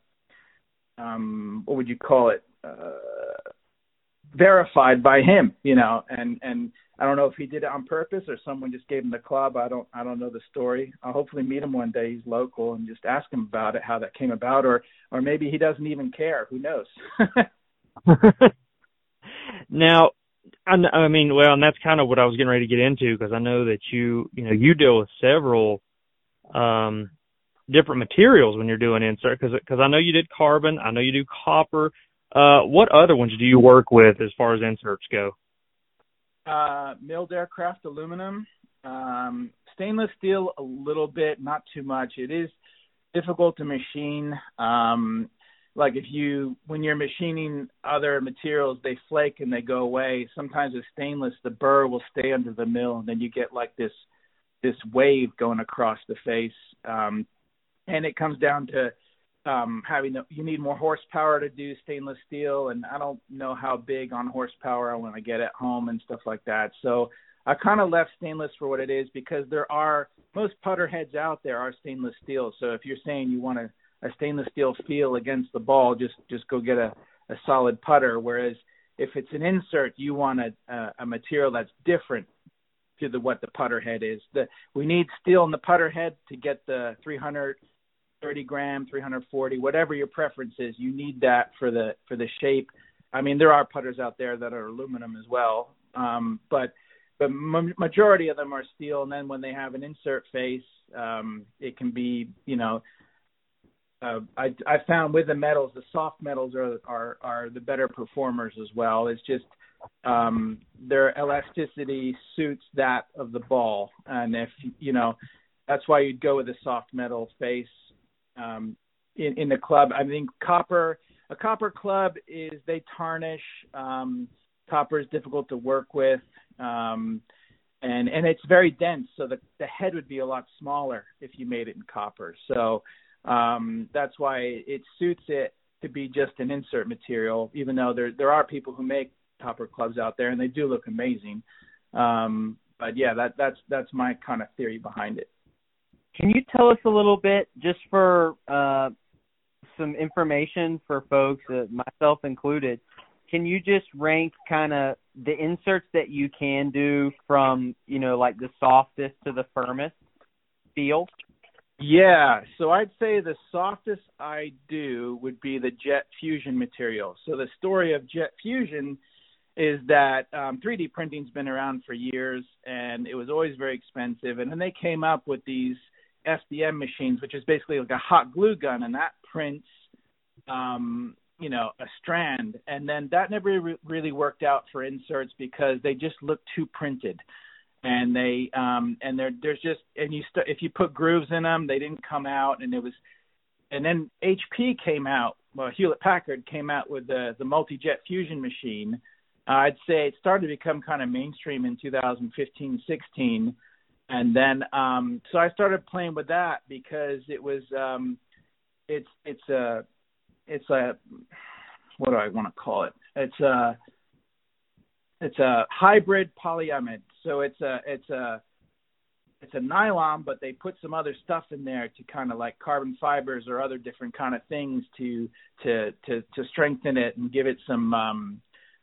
um, what would you call it, uh, verified by him, you know, and, and I don't know if he did it on purpose or someone just gave him the club. I don't, I don't know the story. I'll hopefully meet him one day. He's local, and just ask him about it, how that came about, or, or maybe he doesn't even care. Who knows? Now, I, I mean, well, and that's kind of what I was getting ready to get into, because I know that you, you know, you deal with several um, different materials when you're doing insert, because because I know you did carbon, I know you do copper. Uh, what other ones do you work with as far as inserts go? Uh, milled aircraft aluminum, um, stainless steel a little bit, not too much. It is difficult to machine. Um, like if you, when you're machining other materials, they flake and they go away. Sometimes with stainless, the burr will stay under the mill, and then you get like this this wave going across the face. Um, and it comes down to um, having, the, you need more horsepower to do stainless steel, and I don't know how big on horsepower I want to get at home and stuff like that. So I kind of left stainless for what it is, because there are, most putter heads out there are stainless steel. So if you're saying you want a, a stainless steel feel against the ball, just, just go get a, a solid putter. Whereas if it's an insert, you want a, a, a material that's different to the what the putter head is. The, we need steel in the putter head to get the three hundred thirty gram, three hundred forty, whatever your preference is. You need that for the for the shape. I mean, there are putters out there that are aluminum as well, um, but the ma- majority of them are steel. And then when they have an insert face, um, it can be, you know, uh, I I found with the metals, the soft metals are are are the better performers as well. It's just um, their elasticity suits that of the ball. And if, you know, that's why you'd go with a soft metal face um, in, in the club. I think copper, a copper club is, they tarnish. Um, copper is difficult to work with. Um, and, and it's very dense. So the, the head would be a lot smaller if you made it in copper. So um, that's why it suits it to be just an insert material, even though there, there are people who make copper clubs out there, and they do look amazing. Um, but yeah, that, that's that's my kind of theory behind it. Can you tell us a little bit, just for uh, some information for folks, uh, myself included, can you just rank kind of the inserts that you can do from, you know, like the softest to the firmest feel? Yeah, so I'd say the softest I do would be the Jet Fusion material. So the story of Jet Fusion is that um, three D printing's been around for years, and it was always very expensive. And then they came up with these F D M machines, which is basically like a hot glue gun, and that prints, um, you know, a strand. And then that never re- really worked out for inserts, because they just look too printed. And they um, and there there's just and you st- if you put grooves in them, they didn't come out, and it was. And then H P came out. Well, Hewlett Packard came out with the the multi-jet fusion machine. Uh, I'd say it started to become kind of mainstream in two thousand fifteen, sixteen. And then, um, so I started playing with that, because it was, um, it's, it's a, it's a, what do I want to call it? It's a, it's a hybrid polyamide. So it's a, it's a, it's a nylon, but they put some other stuff in there to kind of like carbon fibers or other different kind of things to, to, to, to strengthen it and give it some, um,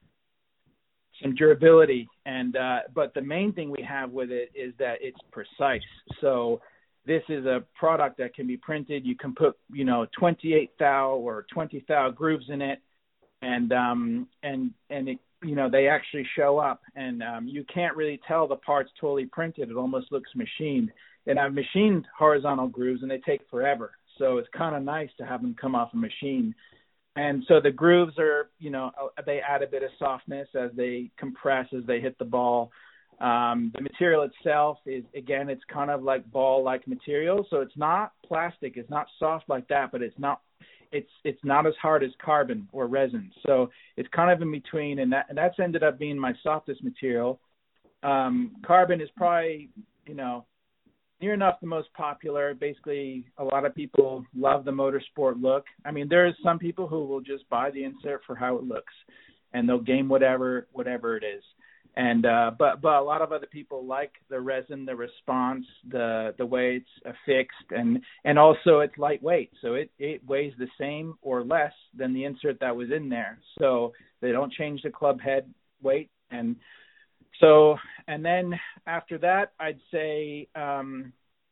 some durability. And uh, but the main thing we have with it is that it's precise. So this is a product that can be printed. You can put, you know, twenty-eight thou or twenty thou grooves in it, and um, and and it, you know, they actually show up, and um, you can't really tell the part's totally printed. It almost looks machined. And I've machined horizontal grooves, and they take forever. So it's kind of nice to have them come off a machine. And so the grooves are, you know, they add a bit of softness as they compress, as they hit the ball. Um, the material itself is, again, it's kind of like ball-like material. So it's not plastic, it's not soft like that, but it's not, it's it's not as hard as carbon or resin. So it's kind of in between, and that and that's ended up being my softest material. Um, carbon is probably, you know, near enough the most popular. Basically, a lot of people love the motorsport look. I mean, there's some people who will just buy the insert for how it looks, and they'll game whatever whatever it is. And uh, but but a lot of other people like the resin, the response, the the way it's affixed, and and also it's lightweight, so it it weighs the same or less than the insert that was in there. So they don't change the club head weight. And So, and then after that, I'd say um,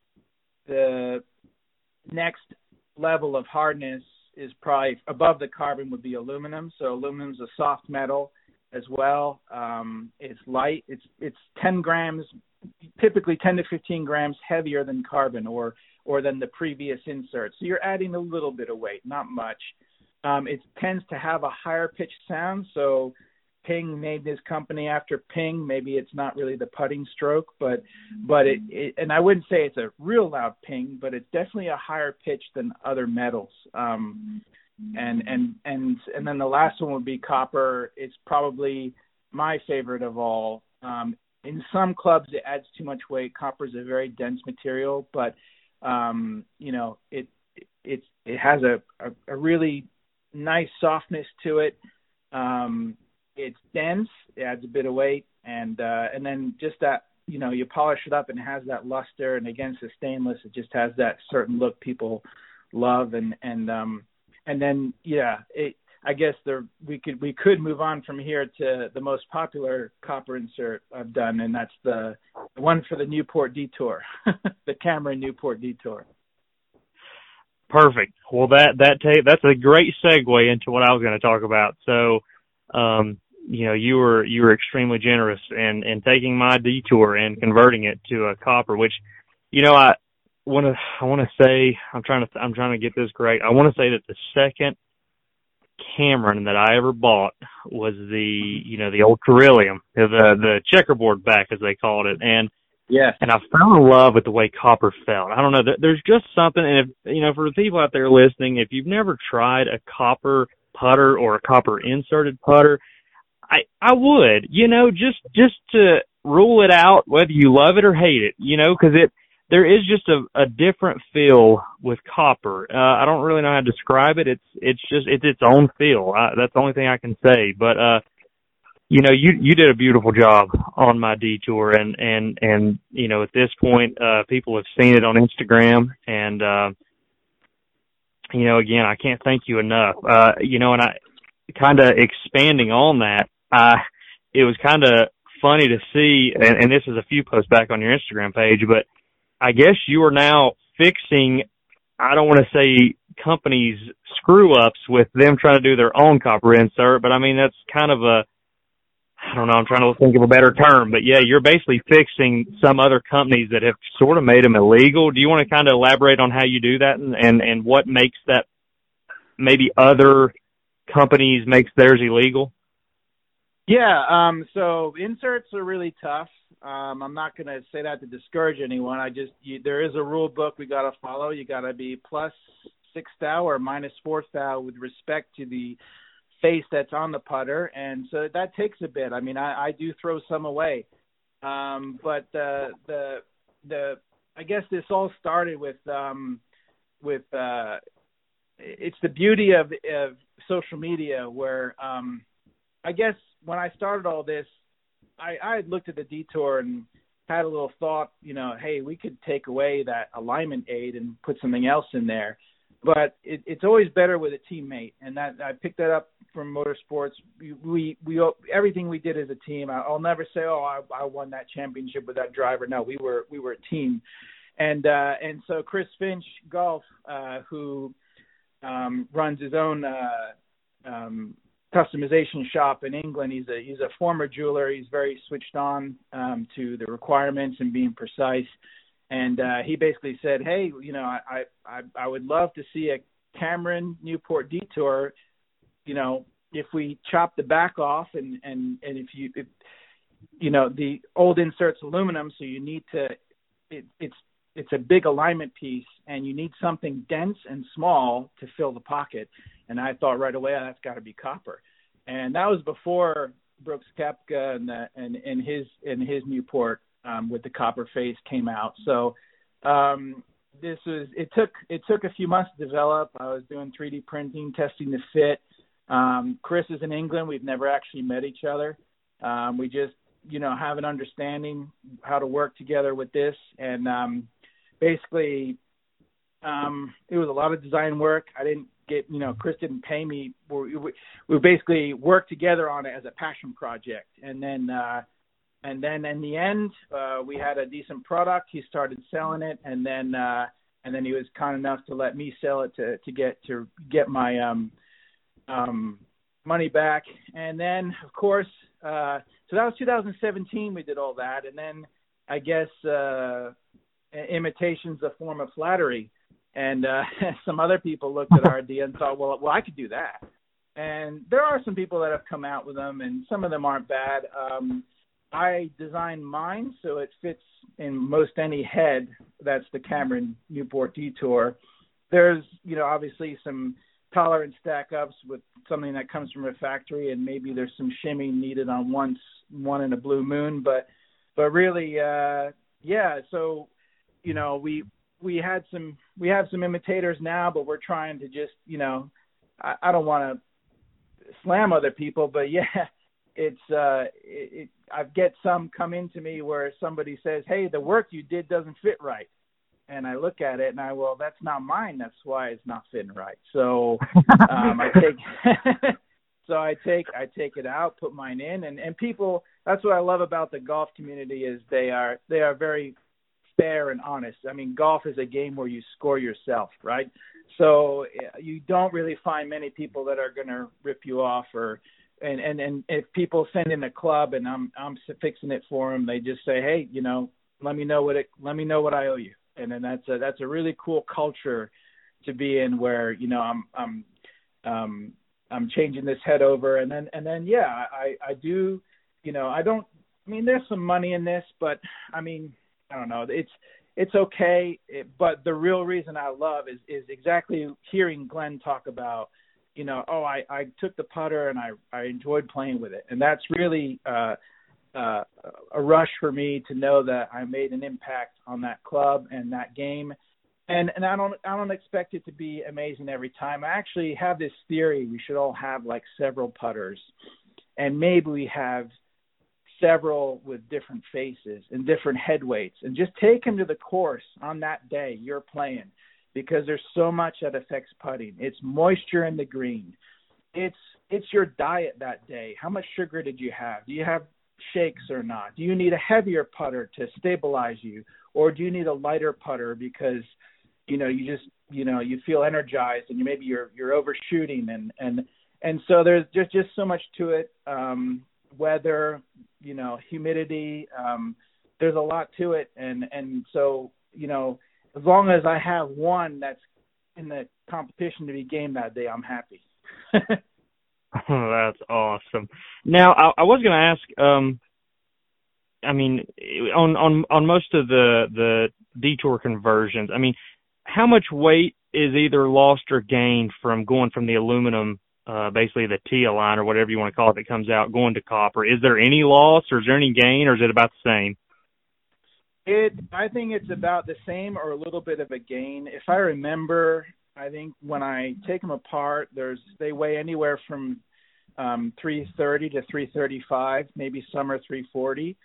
the next level of hardness is probably above the carbon would be aluminum. So aluminum's a soft metal as well. Um, it's light. It's it's ten grams, typically ten to fifteen grams heavier than carbon or or than the previous insert. So you're adding a little bit of weight, not much. Um, it tends to have a higher pitched sound. So Ping named his company after Ping. Maybe it's not really the putting stroke, but but it, it and I wouldn't say it's a real loud ping, but it's definitely a higher pitch than other metals. Um, and and and and then the last one would be copper. It's probably my favorite of all. Um, in some clubs, it adds too much weight. Copper is a very dense material, but um, you know, it it it has a, a, a really nice softness to it. Um, it's dense. It adds a bit of weight, and uh, and then just that, you know, you polish it up and it has that luster, and against the stainless, it just has that certain look people love, and and um, and then yeah, it. I guess the we could we could move on from here to the most popular copper insert I've done, and that's the, the one for the Newport Detour, the Cameron Newport Detour. Perfect. Well, that that ta- that's a great segue into what I was going to talk about. So, um, you know, you were you were extremely generous in in taking my Detour and converting it to a copper, which, you know, I want to I want to say I'm trying to I'm trying to get this correct. I want to say that the second Cameron that I ever bought was the, you know, the old Corellium, the the checkerboard back as they called it, and yes, and I fell in love with the way copper felt. I don't know, there's just something, and if, you know, for the people out there listening, if you've never tried a copper putter or a copper inserted putter, I I would, you know, just just to rule it out whether you love it or hate it, you know, because it there is just a, a different feel with copper. Uh, I don't really know how to describe it. It's it's just it's its own feel. I, that's the only thing I can say. But uh, you know, you you did a beautiful job on my Detour, and and and you know, at this point, uh, people have seen it on Instagram, and uh, you know, again, I can't thank you enough. Uh, you know, and I kind of expanding on that. I it was kind of funny to see, and, and this is a few posts back on your Instagram page, but I guess you are now fixing, I don't want to say companies' screw-ups with them trying to do their own copper insert, but I mean, that's kind of a, I don't know, I'm trying to think of a better term, but yeah, you're basically fixing some other companies that have sort of made them illegal. Do you want to kind of elaborate on how you do that, and, and, and what makes that maybe other companies makes theirs illegal? Yeah, um, so inserts are really tough. Um, I'm not going to say that to discourage anyone. I just, you, there is a rule book we got to follow. You got to be plus six thou or minus four thou with respect to the face that's on the putter. And so that takes a bit. I mean, I, I do throw some away. Um, but the, the, the, I guess this all started with, um, with, uh, it's the beauty of, of social media where, um, I guess when I started all this, I, I had looked at the Detour and had a little thought, you know, hey, we could take away that alignment aid and put something else in there. But it, it's always better with a teammate, and that I picked that up from motorsports. We we, we everything we did as a team. I, I'll never say, oh, I, I won that championship with that driver. No, we were we were a team, and uh, and so Chris Finch Golf, uh, who um, runs his own Uh, um, customization shop in England. He's a he's a former jeweler. He's very switched on um, to the requirements and being precise. And uh, he basically said, "Hey, you know, I, I I would love to see a Cameron Newport Detour. You know, if we chop the back off and and and if you if, you know the old insert's aluminum, so you need to it, it's it's a big alignment piece, and you need something dense and small to fill the pocket." And I thought right away, oh, that's got to be copper. And that was before Brooks Koepka and, the, and, and his and his Newport um, with the copper face came out. So um, this was it took it took a few months to develop. I was doing three D printing, testing the fit. Um, Chris is in England. We've never actually met each other. Um, we just you know have an understanding how to work together with this, and um, basically um, it was a lot of design work. I didn't. Get you know, Chris didn't pay me. We, we, we basically worked together on it as a passion project, and then uh, and then in the end, uh, we had a decent product. He started selling it, and then uh, and then he was kind enough to let me sell it to to get to get my um, um, money back. And then, of course, uh, so that was two thousand seventeen. We did all that, and then I guess uh, imitation's a form of flattery. And uh, some other people looked at our idea and thought, well, well, I could do that. And there are some people that have come out with them, and some of them aren't bad. Um, I designed mine so it fits in most any head. That's the Cameron Newport Detour. There's, you know, obviously some tolerant stack ups with something that comes from a factory, and maybe there's some shimming needed on one one in a blue moon, but but really, uh, yeah. So you know, we we had some we have some imitators now, but we're trying to just you know, I, I don't want to slam other people, but yeah, it's uh, it, it, I get some come into me where somebody says, hey, the work you did doesn't fit right. And I look at it and I, well, that's not mine. That's why it's not fitting right. So um, I take, so I take, I take it out, put mine in, and, and people. That's what I love about the golf community is they are they are very fair and honest. I mean, golf is a game where you score yourself, right? So you don't really find many people that are going to rip you off or. And, and and if people send in a club and I'm I'm fixing it for them, they just say, hey, you know, let me know what it let me know what I owe you. And then that's a that's a really cool culture to be in, where you know I'm I'm um, I'm changing this head over, and then and then yeah I I do you know I don't I mean there's some money in this, but I mean I don't know it's it's okay, it, but the real reason I love is is exactly hearing Glenn talk about. You know, oh, I, I took the putter and I, I enjoyed playing with it. And that's really uh, uh, a rush for me to know that I made an impact on that club and that game. And and I don't I don't expect it to be amazing every time. I actually have this theory we should all have like several putters. And maybe we have several with different faces and different head weights. And just take them to the course on that day you're playing. Because there's so much that affects putting. It's moisture in the green. It's it's your diet that day. How much sugar did you have? Do you have shakes or not? Do you need a heavier putter to stabilize you? Or do you need a lighter putter because, you know, you just, you know, you feel energized and you maybe you're you're overshooting and and, and so there's just, just so much to it. Um, weather, you know, humidity, um, there's a lot to it. And, and so, you know, as long as I have one that's in the competition to be game that day, I'm happy. Oh, that's awesome. Now, I, I was going to ask, um, I mean, on, on, on most of the, the detour conversions, I mean, how much weight is either lost or gained from going from the aluminum, uh, basically the T I A line or whatever you want to call it that comes out, going to copper? Is there any loss or is there any gain or is it about the same? It, I think it's about the same or a little bit of a gain. If I remember, I think when I take them apart, there's they weigh anywhere from um, three thirty to three thirty-five, maybe some are three forty.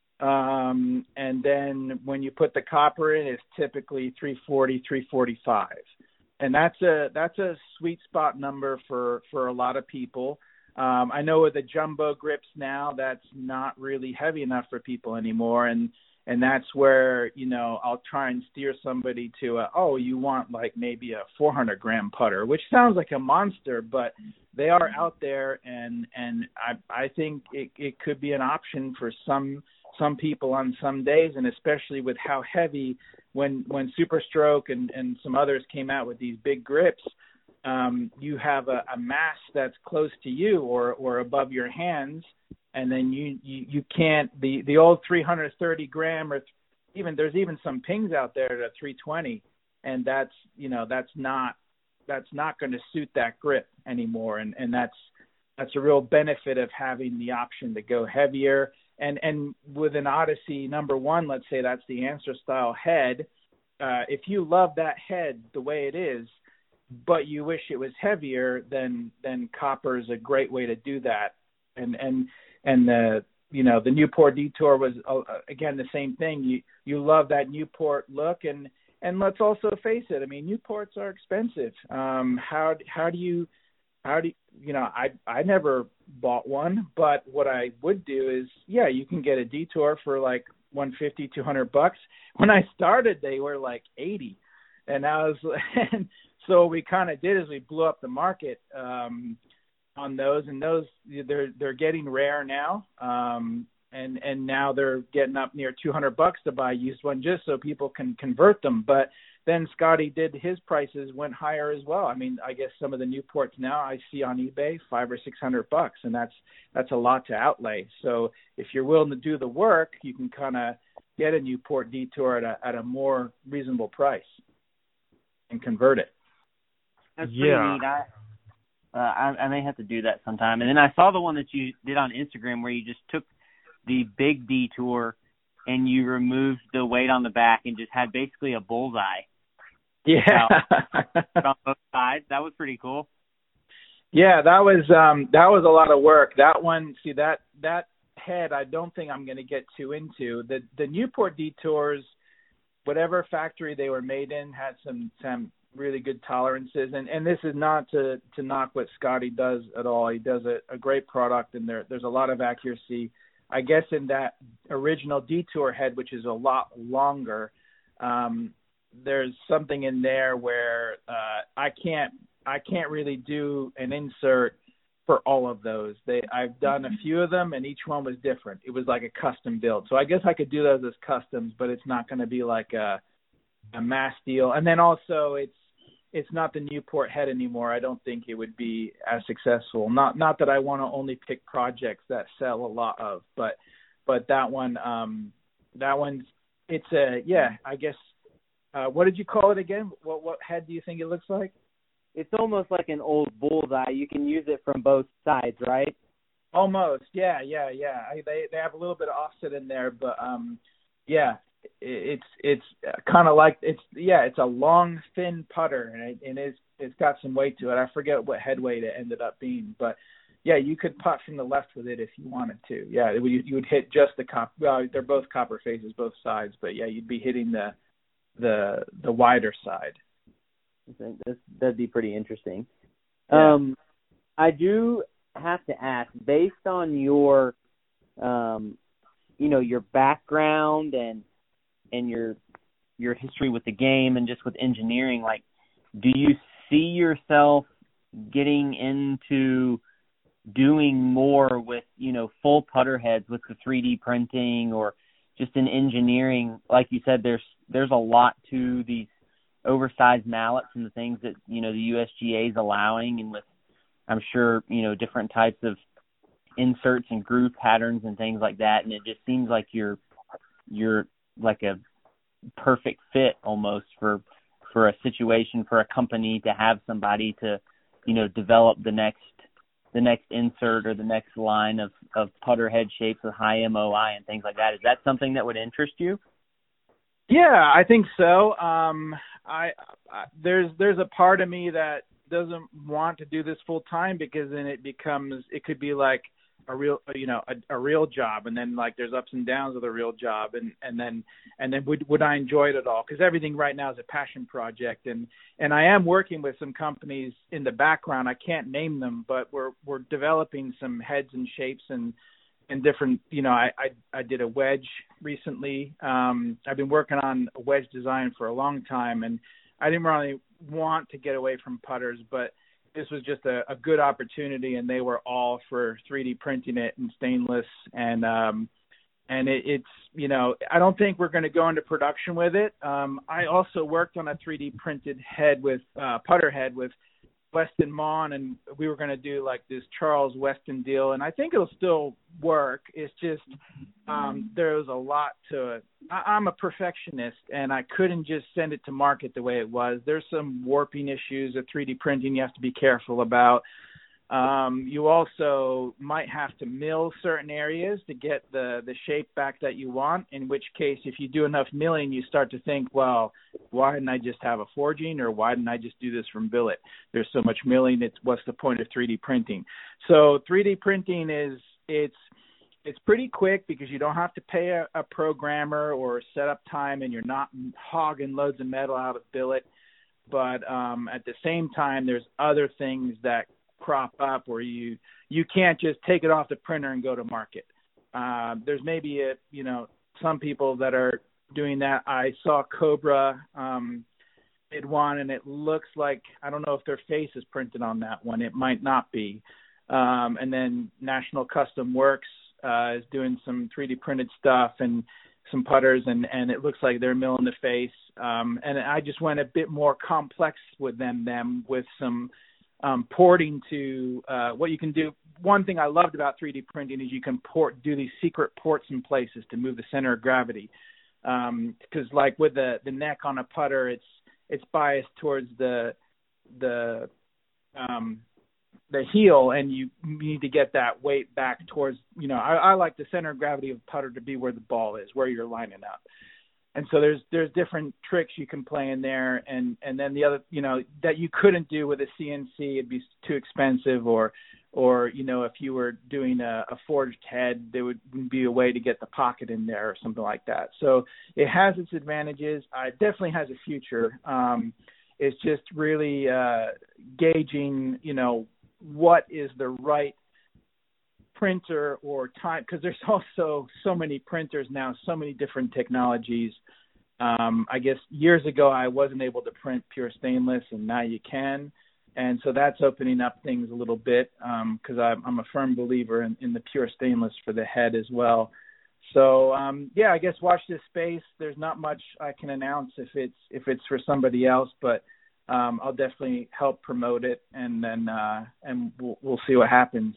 Um, and then when you put the copper in, it's typically three forty, three forty-five. And that's a that's a sweet spot number for, for a lot of people. Um, I know with the jumbo grips now, that's not really heavy enough for people anymore. And And that's where, you know, I'll try and steer somebody to, a, oh, you want like maybe a four hundred gram putter, which sounds like a monster, but they are out there. And, and I, I think it, it could be an option for some, some people on some days. And especially with how heavy when, when Superstroke and, and some others came out with these big grips, um, you have a, a mass that's close to you or, or above your hands. And then you, you, you can't, the, the old three hundred thirty gram or even, there's even some pings out there at three twenty. And that's, you know, that's not, that's not going to suit that grip anymore. And, and that's, that's a real benefit of having the option to go heavier. And, and with an Odyssey number one, let's say that's the Answer style head. Uh, if you love that head the way it is, but you wish it was heavier, then, then copper is a great way to do that. And, and, And the you know the Newport Detour was uh, again the same thing. You you love that Newport look, and and let's also face it. I mean, Newports are expensive. Um, how how do you how do you, you know I I never bought one, but what I would do is yeah, you can get a Detour for like one fifty, two hundred bucks. When I started, they were like eighty, and I was and so what we kind of did is we blew up the market. Um, on those and those they're they're getting rare now um and and now they're getting up near two hundred bucks to buy a used one just so people can convert them. But then Scotty did his prices went higher as well. I mean, I guess some of the Newports now I see on eBay five or six hundred bucks, and that's that's a lot to outlay. So if you're willing to do the work, you can kind of get a Newport Detour at a at a more reasonable price and convert it. That's pretty yeah. neat. I Uh, I, I may have to do that sometime. And then I saw the one that you did on Instagram where you just took the big detour and you removed the weight on the back and just had basically a bullseye. Yeah. On both sides. That was pretty cool. Yeah, that was um, that was a lot of work. That one, see that that head, I don't think I'm going to get too into. The the Newport detours, whatever factory they were made in, had some some really good tolerances. And, and this is not to, to knock what Scotty does at all. He does a, a great product, and there there's a lot of accuracy. I guess in that original detour head, which is a lot longer, um, there's something in there where uh, I can't I can't really do an insert for all of those. They I've done a few of them, and each one was different. It was like a custom build. So I guess I could do those as customs, but it's not going to be like a a mass deal. And then also it's it's not the Newport head anymore. I don't think it would be as successful. Not not that I want to only pick projects that sell a lot of, but but that one um that one's it's a yeah, I guess uh what did you call it again? What what head do you think it looks like? It's almost like an old bullseye. You can use it from both sides, right? Almost. Yeah, yeah, yeah. I, they they have a little bit of offset in there, but um yeah, it's it's kind of like it's yeah it's a long thin putter, and it, and it's it's got some weight to it. I forget what head weight it ended up being, but yeah, you could putt from the left with it if you wanted to. Yeah, it would, you would hit just the copper. Well, they're both copper faces, both sides, but yeah, you'd be hitting the the the wider side. I think that's, that'd be pretty interesting. Yeah. Um, I do have to ask, based on your um, you know, your background and and your your history with the game and just with engineering, like, do you see yourself getting into doing more with, you know, full putter heads with the three D printing, or just in engineering? Like you said, there's there's a lot to these oversized mallets and the things that, you know, the U S G A is allowing, and with, I'm sure, you know, different types of inserts and groove patterns and things like that. And it just seems like you're you're like a perfect fit almost for for a situation, for a company to have somebody to, you know, develop the next the next insert or the next line of, of putter head shapes with high M O I and things like that. Is that something that would interest you? Yeah, I think so. Um, I, I there's there's a part of me that doesn't want to do this full time, because then it becomes it could be like a real you know a, a real job, and then like there's ups and downs of the real job, and and then and then would would I enjoy it at all? Because everything right now is a passion project, and and I am working with some companies in the background. I can't name them, but we're we're developing some heads and shapes and and different, you know, I, I, I did a wedge recently. Um, I've been working on a wedge design for a long time, and I didn't really want to get away from putters, but this was just a, a good opportunity, and they were all for three D printing it in stainless. And, um, and it, it's, you know, I don't think we're going to go into production with it. Um, I also worked on a three D printed head with, uh, putter head with Weston Mon, and we were going to do like this Charles Weston deal, and I think it'll still work. It's just um, there's a lot to it. I, I'm a perfectionist, and I couldn't just send it to market the way it was. There's some warping issues of three D printing you have to be careful about. Um, you also might have to mill certain areas to get the, the shape back that you want, in which case if you do enough milling, you start to think, well, why didn't I just have a forging, or why didn't I just do this from billet? There's so much milling, it's what's the point of three D printing? So three D printing is, it's it's pretty quick, because you don't have to pay a, a programmer or set up time, and you're not hogging loads of metal out of billet. But um, at the same time, there's other things that crop up where you you can't just take it off the printer and go to market. Uh, there's maybe a you know some people that are doing that. I saw Cobra um, did one, and it looks like, I don't know if their face is printed on that one. It might not be. Um, and then National Custom Works uh, is doing some three D printed stuff and some putters, and, and it looks like they're milling the face. Um, and I just went a bit more complex with them, them with some Um, porting to uh, what you can do. One thing I loved about three D printing is you can port, do these secret ports in places to move the center of gravity. Because um, like with the, the neck on a putter, it's it's biased towards the the um, the heel, and you need to get that weight back towards, you know, I, I like the center of gravity of putter to be where the ball is, where you're lining up. And so there's there's different tricks you can play in there, and, and then the other, you know, that you couldn't do with a C N C, it'd be too expensive, or or you know, if you were doing a, a forged head, there would be a way to get the pocket in there or something like that. So it has its advantages. Uh, it definitely has a future. Um, it's just really uh, gauging, you know, what is the right printer or time, because there's also so many printers now, so many different technologies. Um, I guess years ago I wasn't able to print pure stainless, and now you can. And so that's opening up things a little bit, because um, I'm, I'm a firm believer in, in the pure stainless for the head as well. So um, yeah, I guess watch this space. There's not much I can announce if it's if it's for somebody else, but um, I'll definitely help promote it, and then uh, and we'll, we'll see what happens.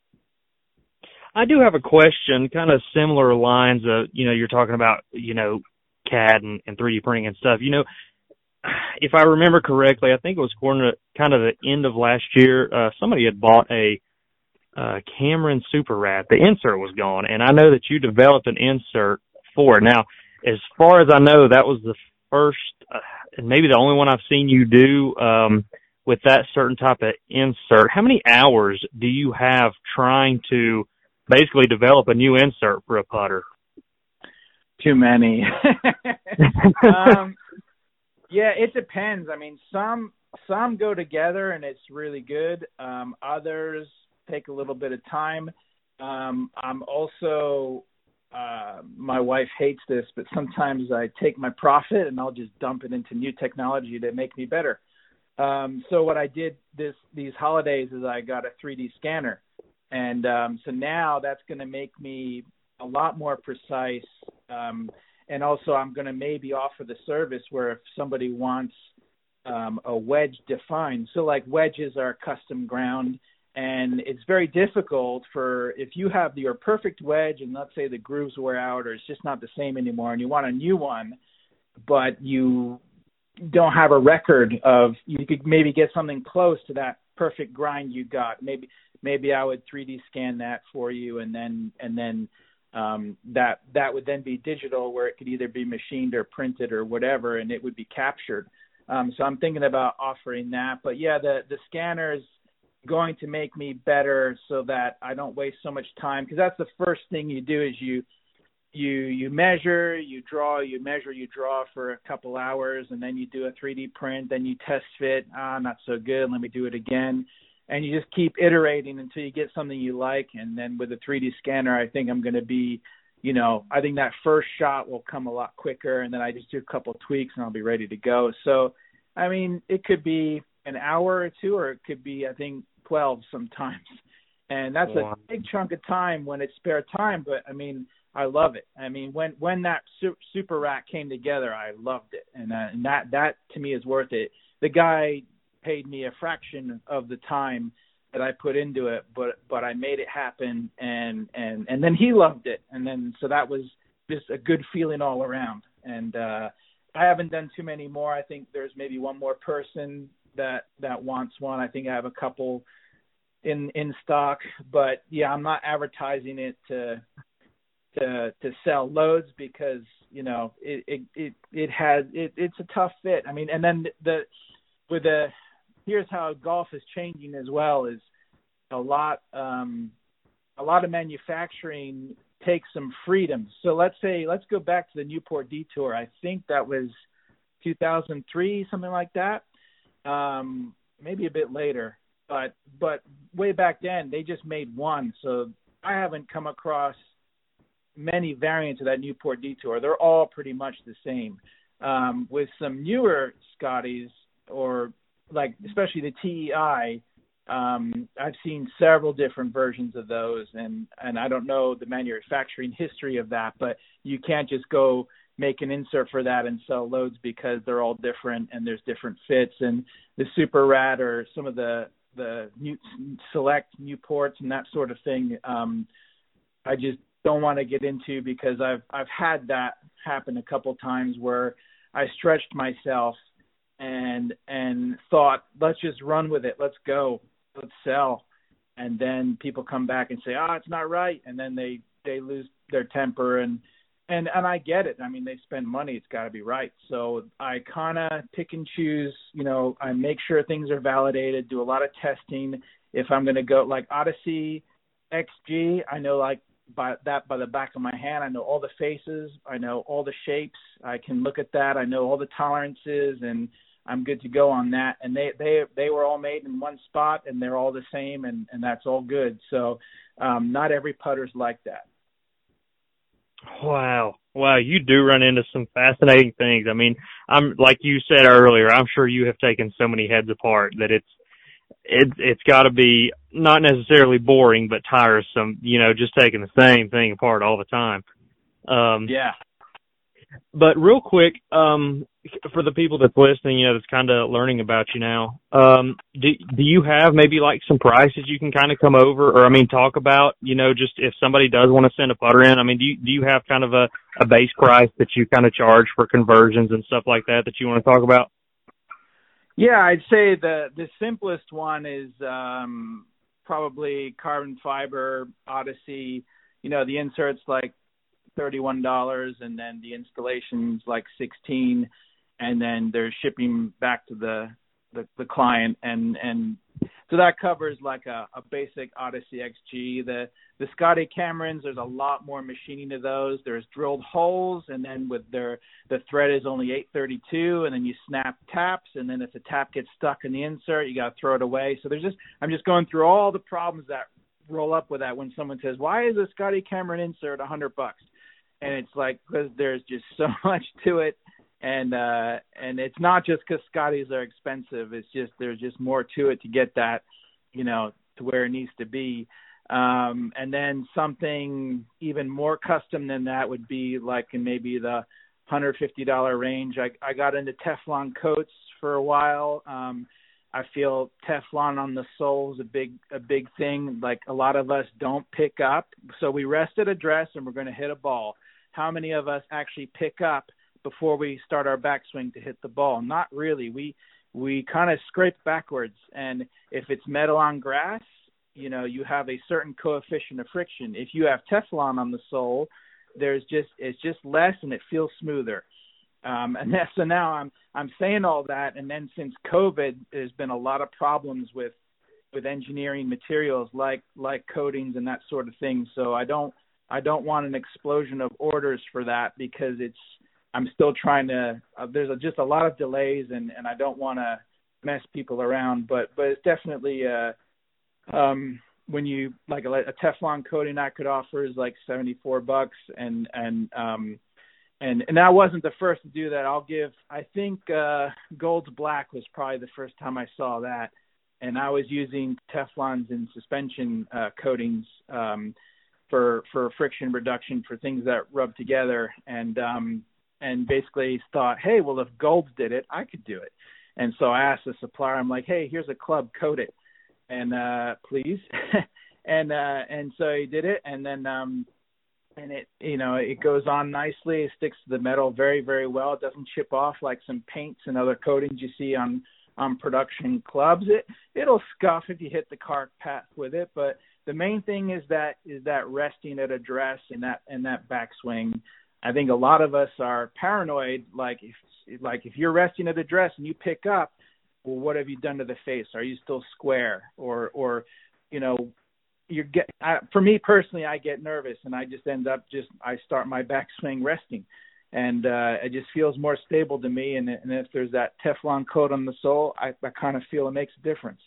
I do have a question, kind of similar lines of, you know, you're talking about, you know, C A D and, and three D printing and stuff. You know, if I remember correctly, I think it was kind of the end of last year, uh, somebody had bought a uh, Cameron Super Rat. The insert was gone, and I know that you developed an insert for it. Now, as far as I know, that was the first uh, and maybe the only one I've seen you do um, with that certain type of insert. How many hours do you have trying to basically develop a new insert for a putter? Too many. um, yeah, it depends. I mean, some some go together and it's really good. Um, others take a little bit of time. Um, I'm also, uh, my wife hates this, but sometimes I take my profit and I'll just dump it into new technology to make me better. Um, so what I did this these holidays is I got a three D scanner. And um, so now that's going to make me a lot more precise. Um, and also I'm going to maybe offer the service where if somebody wants um, a wedge defined. So like wedges are custom ground, and it's very difficult for if you have your perfect wedge and let's say the grooves wear out or it's just not the same anymore and you want a new one, but you don't have a record of, you could maybe get something close to that perfect grind you got. Maybe maybe I would three D scan that for you, and then and then um, that that would then be digital, where it could either be machined or printed or whatever, and it would be captured. Um, so I'm thinking about offering that. But yeah, the the scanner is going to make me better so that I don't waste so much time, because that's the first thing you do is you you you measure, you draw, you measure, you draw for a couple hours, and then you do a three D print, then you test fit. Ah, not so good. Let me do it again. And you just keep iterating until you get something you like. And then with a three D scanner, I think I'm going to be, you know, I think that first shot will come a lot quicker. And then I just do a couple of tweaks and I'll be ready to go. So, I mean, it could be an hour or two, or it could be, I think, twelve sometimes. And that's wow. a big chunk of time when it's spare time. But, I mean, I love it. I mean, when, when that su- Super Rat came together, I loved it. And, uh, and that, that, to me, is worth it. The guy paid me a fraction of the time that I put into it, but but I made it happen, and and and then he loved it, and then so that was just a good feeling all around. And uh I haven't done too many more. I think there's maybe one more person that that wants one. I think I have a couple in in stock, but yeah, I'm not advertising it to to to sell loads, because you know it it it, it has it, it's a tough fit. I mean, and then the with the here's how golf is changing as well, is a lot um, a lot of manufacturing takes some freedom. So let's say, let's go back to the Newport Detour. I think that was two thousand three, something like that, um, maybe a bit later. But but way back then, they just made one. So I haven't come across many variants of that Newport Detour. They're all pretty much the same. Um, with some newer Scotties, or like especially the T E I, um, I've seen several different versions of those, and, and I don't know the manufacturing history of that, but you can't just go make an insert for that and sell loads, because they're all different and there's different fits. And the Super Rat or some of the the new, select Newports and that sort of thing, um, I just don't want to get into, because I've I've had that happen a couple times where I stretched myself and and thought, let's just run with it, let's go. would sell, and then people come back and say, "Oh, it's not right," and then they they lose their temper, and and and I get it. I mean, they spend money; it's got to be right. So I kind of pick and choose. You know, I make sure things are validated. Do a lot of testing. If I'm going to go like Odyssey X G, I know like by that by the back of my hand. I know all the faces. I know all the shapes. I can look at that. I know all the tolerances, and I'm good to go on that. And they they they were all made in one spot, and they're all the same, and and that's all good. So um, not every putter's like that. Wow. Wow, you do run into some fascinating things. I mean, I'm like you said earlier, I'm sure you have taken so many heads apart that it's it's it's got to be not necessarily boring but tiresome, you know, just taking the same thing apart all the time. Um Yeah. But real quick, um for the people that's listening, you know, that's kind of learning about you now, um, do do you have maybe like some prices you can kind of come over, or I mean, talk about, you know, just if somebody does want to send a putter in, I mean, do you, do you have kind of a, a base price that you kind of charge for conversions and stuff like that that you want to talk about? Yeah, I'd say the the simplest one is um, probably carbon fiber Odyssey. You know, the insert's like thirty-one dollars, and then the installation's like sixteen dollars, and then there's shipping back to the, the, the client, and, and so that covers like a, a basic Odyssey X G. The the Scotty Camerons, there's a lot more machining to those. There's drilled holes, and then with their the thread is only eight thirty-two, and then you snap taps, and then if the tap gets stuck in the insert, you got to throw it away. So there's just I'm just going through all the problems that roll up with that when someone says, "Why is a Scotty Cameron insert a hundred bucks?" And it's like, because there's just so much to it. And, uh, and it's not just because Scotties are expensive. It's just, there's just more to it to get that, you know, to where it needs to be. Um, and then something even more custom than that would be like in maybe the one hundred fifty dollars range. I, I got into Teflon coats for a while. Um, I feel Teflon on the sole is a big, a big thing. Like a lot of us don't pick up. So we rest at address and we're going to hit a ball. How many of us actually pick up before we start our backswing to hit the ball? Not really. We we kind of scrape backwards, and if it's metal on grass, you know, you have a certain coefficient of friction. If you have Teflon on the sole, there's just it's just less, and it feels smoother. Um, and that, so now I'm I'm saying all that, and then since COVID, there's been a lot of problems with with engineering materials like like coatings and that sort of thing. So I don't I don't want an explosion of orders for that, because it's I'm still trying to, uh, there's a, just a lot of delays, and, and I don't want to mess people around, but, but it's definitely, uh, um, when you, like a, a Teflon coating I could offer is like seventy-four bucks. And, and, um, and, and I wasn't the first to do that. I'll give, I think, uh, Gold's Black was probably the first time I saw that. And I was using Teflons and suspension, uh, coatings, um, for, for friction reduction for things that rub together. And, um, and basically thought, hey, well, if Gold's did it, I could do it. And so I asked the supplier, I'm like, hey, here's a club, coat it, and uh, please. and uh, and so he did it, and then um, and it, you know, it goes on nicely. It sticks to the metal very, very well. It doesn't chip off like some paints and other coatings you see on on production clubs. It it'll scuff if you hit the cart path with it, but the main thing is that is that resting at address and that and that backswing. I think a lot of us are paranoid. Like if, like if you're resting at address and you pick up, well, what have you done to the face? Are you still square? Or, or, you know, you get. I, for me personally, I get nervous and I just end up just I start my backswing resting, and uh, it just feels more stable to me. And, and if there's that Teflon coat on the sole, I, I kind of feel it makes a difference.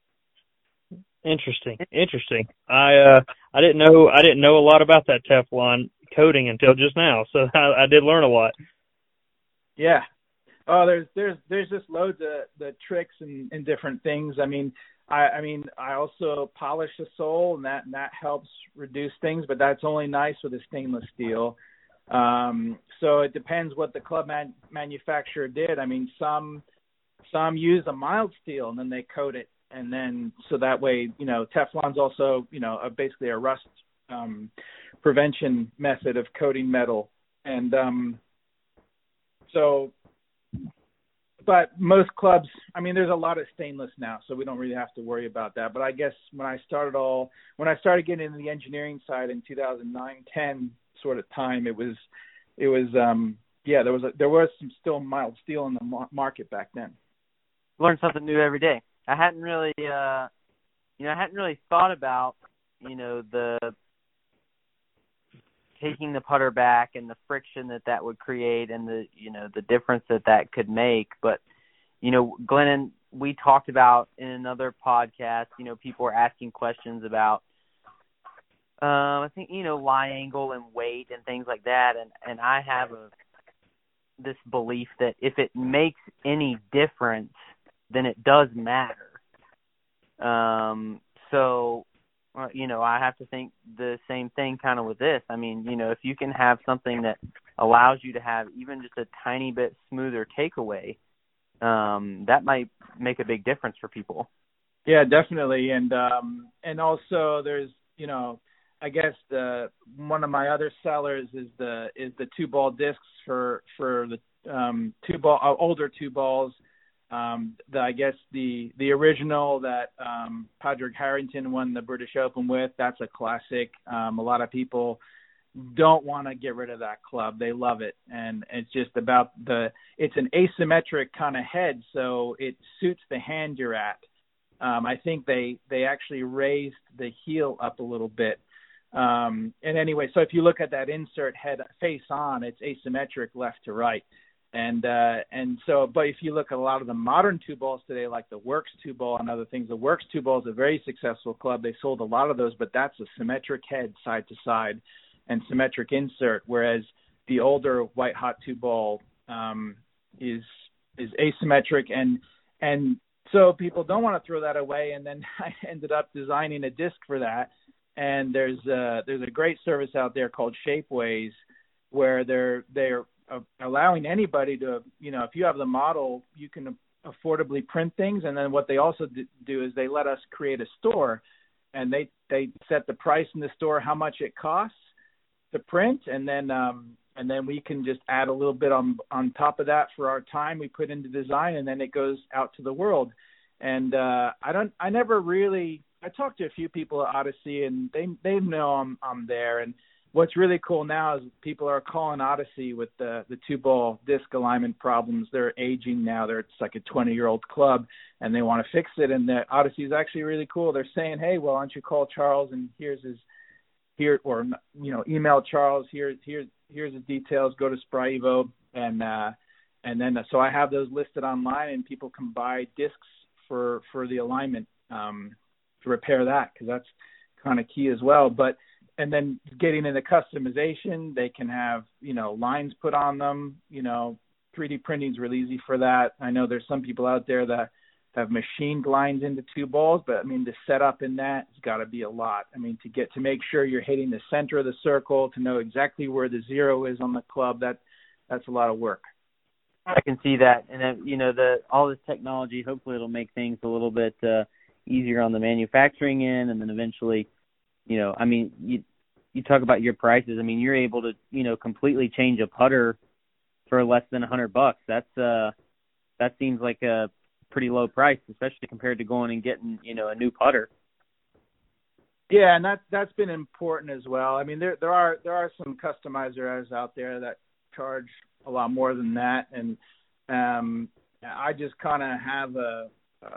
Interesting, interesting. I uh, I didn't know I didn't know a lot about that Teflon coating until just now, so I, I did learn a lot. Yeah. Oh, there's there's there's just loads of the tricks and, and different things. I mean, I I mean I also polish the sole, and that and that helps reduce things, but that's only nice with a stainless steel. Um, so it depends what the club man, manufacturer did. I mean, some some use a mild steel and then they coat it. And then, so that way, you know, Teflon's also, you know, a, basically a rust um, prevention method of coating metal. And um, so but most clubs, I mean, there's a lot of stainless now, so we don't really have to worry about that. But I guess when I started all, when I started getting into the engineering side in two thousand nine, ten sort of time, it was, it was, um, yeah, there was a, there was some still mild steel in the mar- market back then. Learn something new every day. I hadn't really, uh, you know, I hadn't really thought about, you know, the taking the putter back and the friction that that would create and the, you know, the difference that that could make. But, you know, Glennon, we talked about in another podcast, you know, people were asking questions about, um, I think, you know, lie angle and weight and things like that. And, and I have a, this belief that if it makes any difference, then it does matter. Um, so, uh, you know, I have to think the same thing kind of with this. I mean, you know, if you can have something that allows you to have even just a tiny bit smoother takeaway, um, that might make a big difference for people. Yeah, definitely. And, um, and also there's, you know, I guess the, one of my other sellers is the, is the two ball discs for, for the, um, two ball, uh, older two balls. Um, the, I guess the, the original that, um, Padraig Harrington won the British Open with, that's a classic. Um, a lot of people don't want to get rid of that club. They love it. And it's just about the, it's an asymmetric kind of head. So it suits the hand you're at. Um, I think they, they actually raised the heel up a little bit. Um, and anyway, so if you look at that insert head face on, it's asymmetric left to right. And, uh, and so, but if you look at a lot of the modern two balls today, like the Works two ball and other things, the Works two ball is a very successful club. They sold a lot of those, but that's a symmetric head side to side and symmetric insert. Whereas the older White Hot two ball, um, is, is asymmetric. And, and so people don't want to throw that away. And then I ended up designing a disc for that. And there's a, there's a great service out there called Shapeways where they're, they're, Uh, allowing anybody to, you know, if you have the model, you can affordably print things. And then what they also do is they let us create a store, and they, they set the price in the store, how much it costs to print. And then, um, and then we can just add a little bit on, on top of that for our time we put into design, and then it goes out to the world. And, uh, I don't, I never really, I talked to a few people at Odyssey, and they, they know I'm, I'm there. And what's really cool now is people are calling Odyssey with the, the two ball disc alignment problems. They're aging now. They're, it's like a twenty year old club, and they want to fix it. And the Odyssey is actually really cool. They're saying, hey, well, why don't you call Charles, and here's his, here, or, you know, email Charles, here, here, here's the details, go to Sprievo. And, uh, and then, so I have those listed online, and people can buy discs for, for the alignment, um, to repair that, because that's kind of key as well. But, and then getting into customization, they can have, you know, lines put on them. You know, three D printing is really easy for that. I know there's some people out there that have machined lines into two balls, but I mean, the setup in that has got to be a lot. I mean, to get, to make sure you're hitting the center of the circle, to know exactly where the zero is on the club, that that's a lot of work. I can see that. And then, you know, the, all this technology, hopefully it'll make things a little bit uh, easier on the manufacturing end, and then eventually, you know, I mean, you you talk about your prices. I mean, you're able to, you know, completely change a putter for less than a hundred bucks. That's uh, that seems like a pretty low price, especially compared to going and getting, you know, a new putter. Yeah, and that that's been important as well. I mean, there there are there are some customizers out there that charge a lot more than that, and um, I just kind of have a,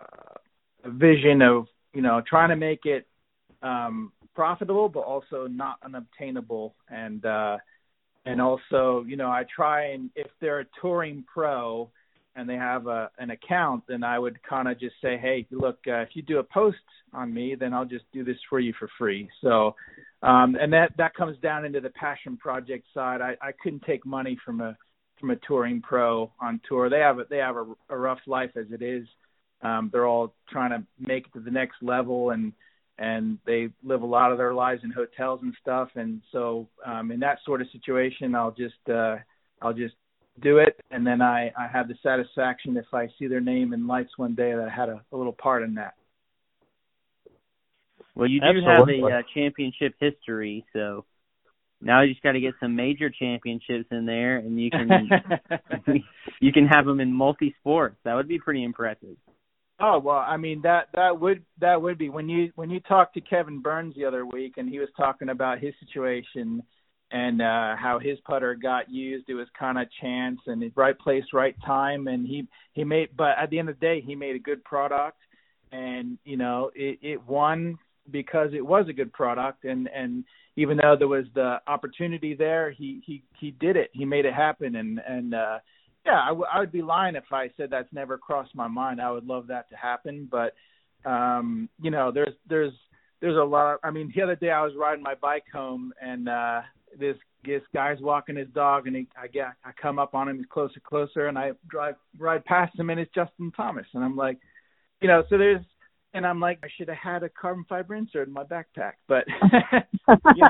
a vision of, you know, trying to make it um, profitable, but also not unobtainable. And, uh, and also, you know, I try, and if they're a touring pro and they have a, an account, then I would kind of just say, hey, look, uh, if you do a post on me, then I'll just do this for you for free. So, um, and that, that comes down into the passion project side. I, I couldn't take money from a, from a touring pro on tour. They have a, they have a, a rough life as it is. Um, they're all trying to make it to the next level, and, and they live a lot of their lives in hotels and stuff. And so, um, in that sort of situation, I'll just, uh, I'll just do it. And then I, I have the satisfaction if I see their name in lights one day that I had a, a little part in that. Well, you do Absolutely. have a uh, championship history, so Now you just got to get some major championships in there, and you can you can have them in multi sports. That would be pretty impressive. Oh well, I mean that that would that would be when you when you talked to Kevin Burns the other week, and he was talking about his situation and uh, how his putter got used. It was kind of chance and right place, right time, and he he made. But at the end of the day, he made a good product, and you know it, it won because it was a good product, and and even though there was the opportunity there, he he he did it. He made it happen, and and. uh Yeah, I, w- I would be lying if I said that's never crossed my mind. I would love that to happen, but um, you know, there's there's there's a lot. Of, I mean, the other day I was riding my bike home, and uh, this this guy's walking his dog, and he, I get I come up on him, he's closer, closer, and I drive ride past him, and it's Justin Thomas, and I'm like, you know, so there's, and I'm like, I should have had a carbon fiber insert in my backpack, but you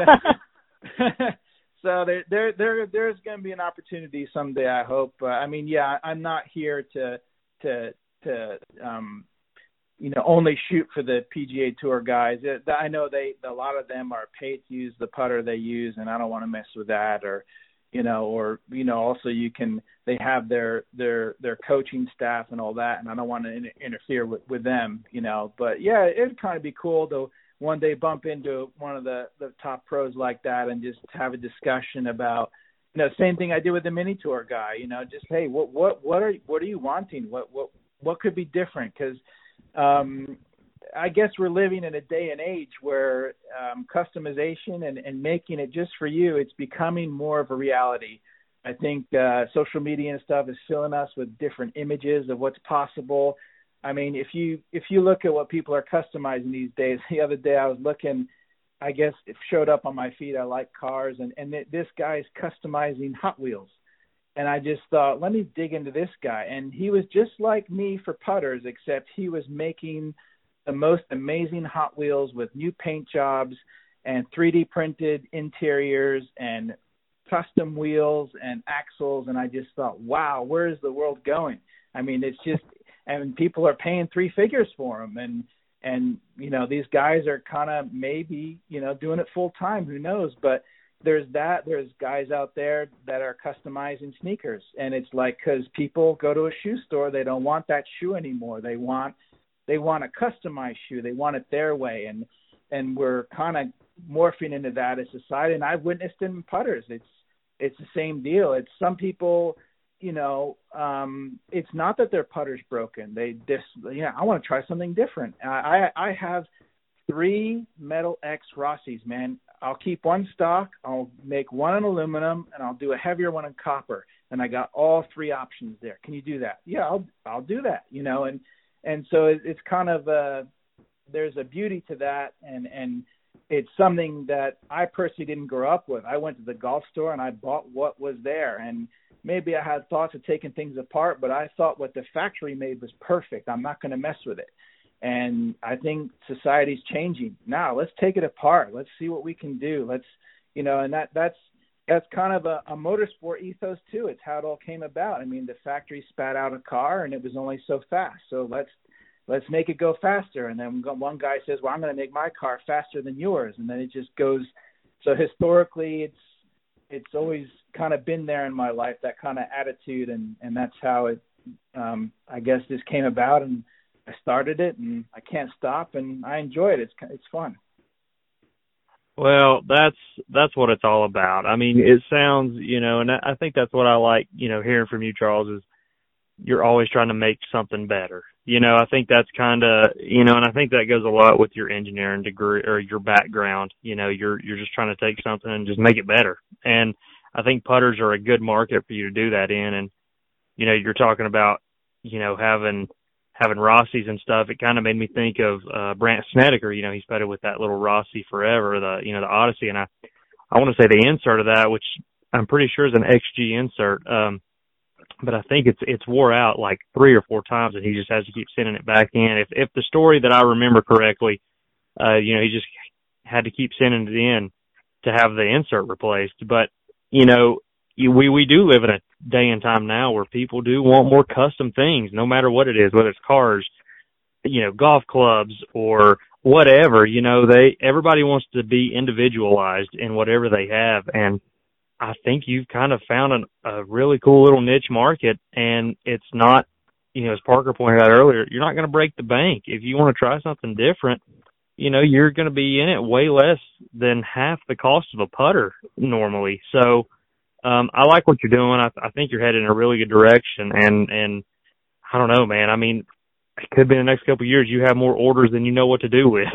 know. So there, there, there, there's going to be an opportunity someday, I hope. Uh, I mean, yeah, I'm not here to, to, to, um, you know, only shoot for the P G A Tour guys. It, I know they, a lot of them are paid to use the putter they use, and I don't want to mess with that. Or, you know, or you know, also you can, they have their, their, their coaching staff and all that, and I don't want to in, interfere with, with them, you know. But yeah, it'd kind of be cool to one day bump into one of the, the top pros like that and just have a discussion about, you know, same thing I did with the mini tour guy, you know, just, hey, what, what, what are, what are you wanting? What, what, what could be different? Cause, um, I guess we're living in a day and age where, um, customization and, and making it just for you, it's becoming more of a reality. I think, uh, social media and stuff is filling us with different images of what's possible. I mean, if you if you look at what people are customizing these days, the other day I was looking, I guess it showed up on my feed. I like cars, and, and this guy's customizing Hot Wheels. And I just thought, let me dig into this guy. And he was just like me for putters, except he was making the most amazing Hot Wheels with new paint jobs and three D printed interiors and custom wheels and axles. And I just thought, wow, where is the world going? I mean, it's just... And people are paying three figures for them. And, and you know, these guys are kind of maybe, you know, doing it full time. Who knows? But there's that. There's guys out there that are customizing sneakers. And it's like because people go to a shoe store, they don't want that shoe anymore. They want they want a customized shoe. They want it their way. And and we're kind of morphing into that as society. And I've witnessed it in putters. It's it's the same deal. It's some people – you know, um, it's not that their putter's broken. They just, yeah, I want to try something different. I, I have three Metal X Rossies, man. I'll keep one stock. I'll make one in aluminum, and I'll do a heavier one in copper. And I got all three options there. Can you do that? Yeah, I'll I'll do that. You know, and and so it, it's kind of a, there's a beauty to that, and and it's something that I personally didn't grow up with. I went to the golf store and I bought what was there, and maybe I had thoughts of taking things apart, but I thought what the factory made was perfect. I'm not going to mess with it. And I think society's changing. Now let's take it apart. Let's see what we can do. Let's, you know, and that that's, that's kind of a, a motorsport ethos too. It's how it all came about. I mean, the factory spat out a car and it was only so fast. So let's, let's make it go faster. And then one guy says, well, I'm going to make my car faster than yours. And then it just goes. So historically it's, it's always kind of been there in my life, that kind of attitude. And, and that's how it, um, I guess this came about, and I started it and I can't stop, and I enjoy it. It's, it's fun. Well, that's, that's what it's all about. I mean, it sounds, you know, and I think that's what I like, you know, hearing from you, Charles, is you're always trying to make something better. You know, I think that's kind of, you know, and I think that goes a lot with your engineering degree or your background. You know, you're, you're just trying to take something and just make it better. And I think putters are a good market for you to do that in. And, you know, you're talking about, you know, having, having Rossies and stuff. It kind of made me think of, uh, Brandt Snedeker. You know, he's putted with that little Rossi Forever, the, you know, the Odyssey. And I, I want to say the insert of that, which I'm pretty sure is an X G insert. Um, But I think it's it's wore out like three or four times, and he just has to keep sending it back in. If if the story that I remember correctly, uh, you know, he just had to keep sending it in to have the insert replaced. But you know, you, we we do live in a day and time now where people do want more custom things, no matter what it is, whether it's cars, you know, golf clubs or whatever. You know, they everybody wants to be individualized in whatever they have, and I think you've kind of found an, a really cool little niche market, and it's not, you know, as Parker pointed out earlier, you're not going to break the bank. If you want to try something different, you know, you're going to be in it way less than half the cost of a putter normally. So um, I like what you're doing. I, I think you're headed in a really good direction, and, and I don't know, man. I mean, it could be in the next couple of years you have more orders than you know what to do with.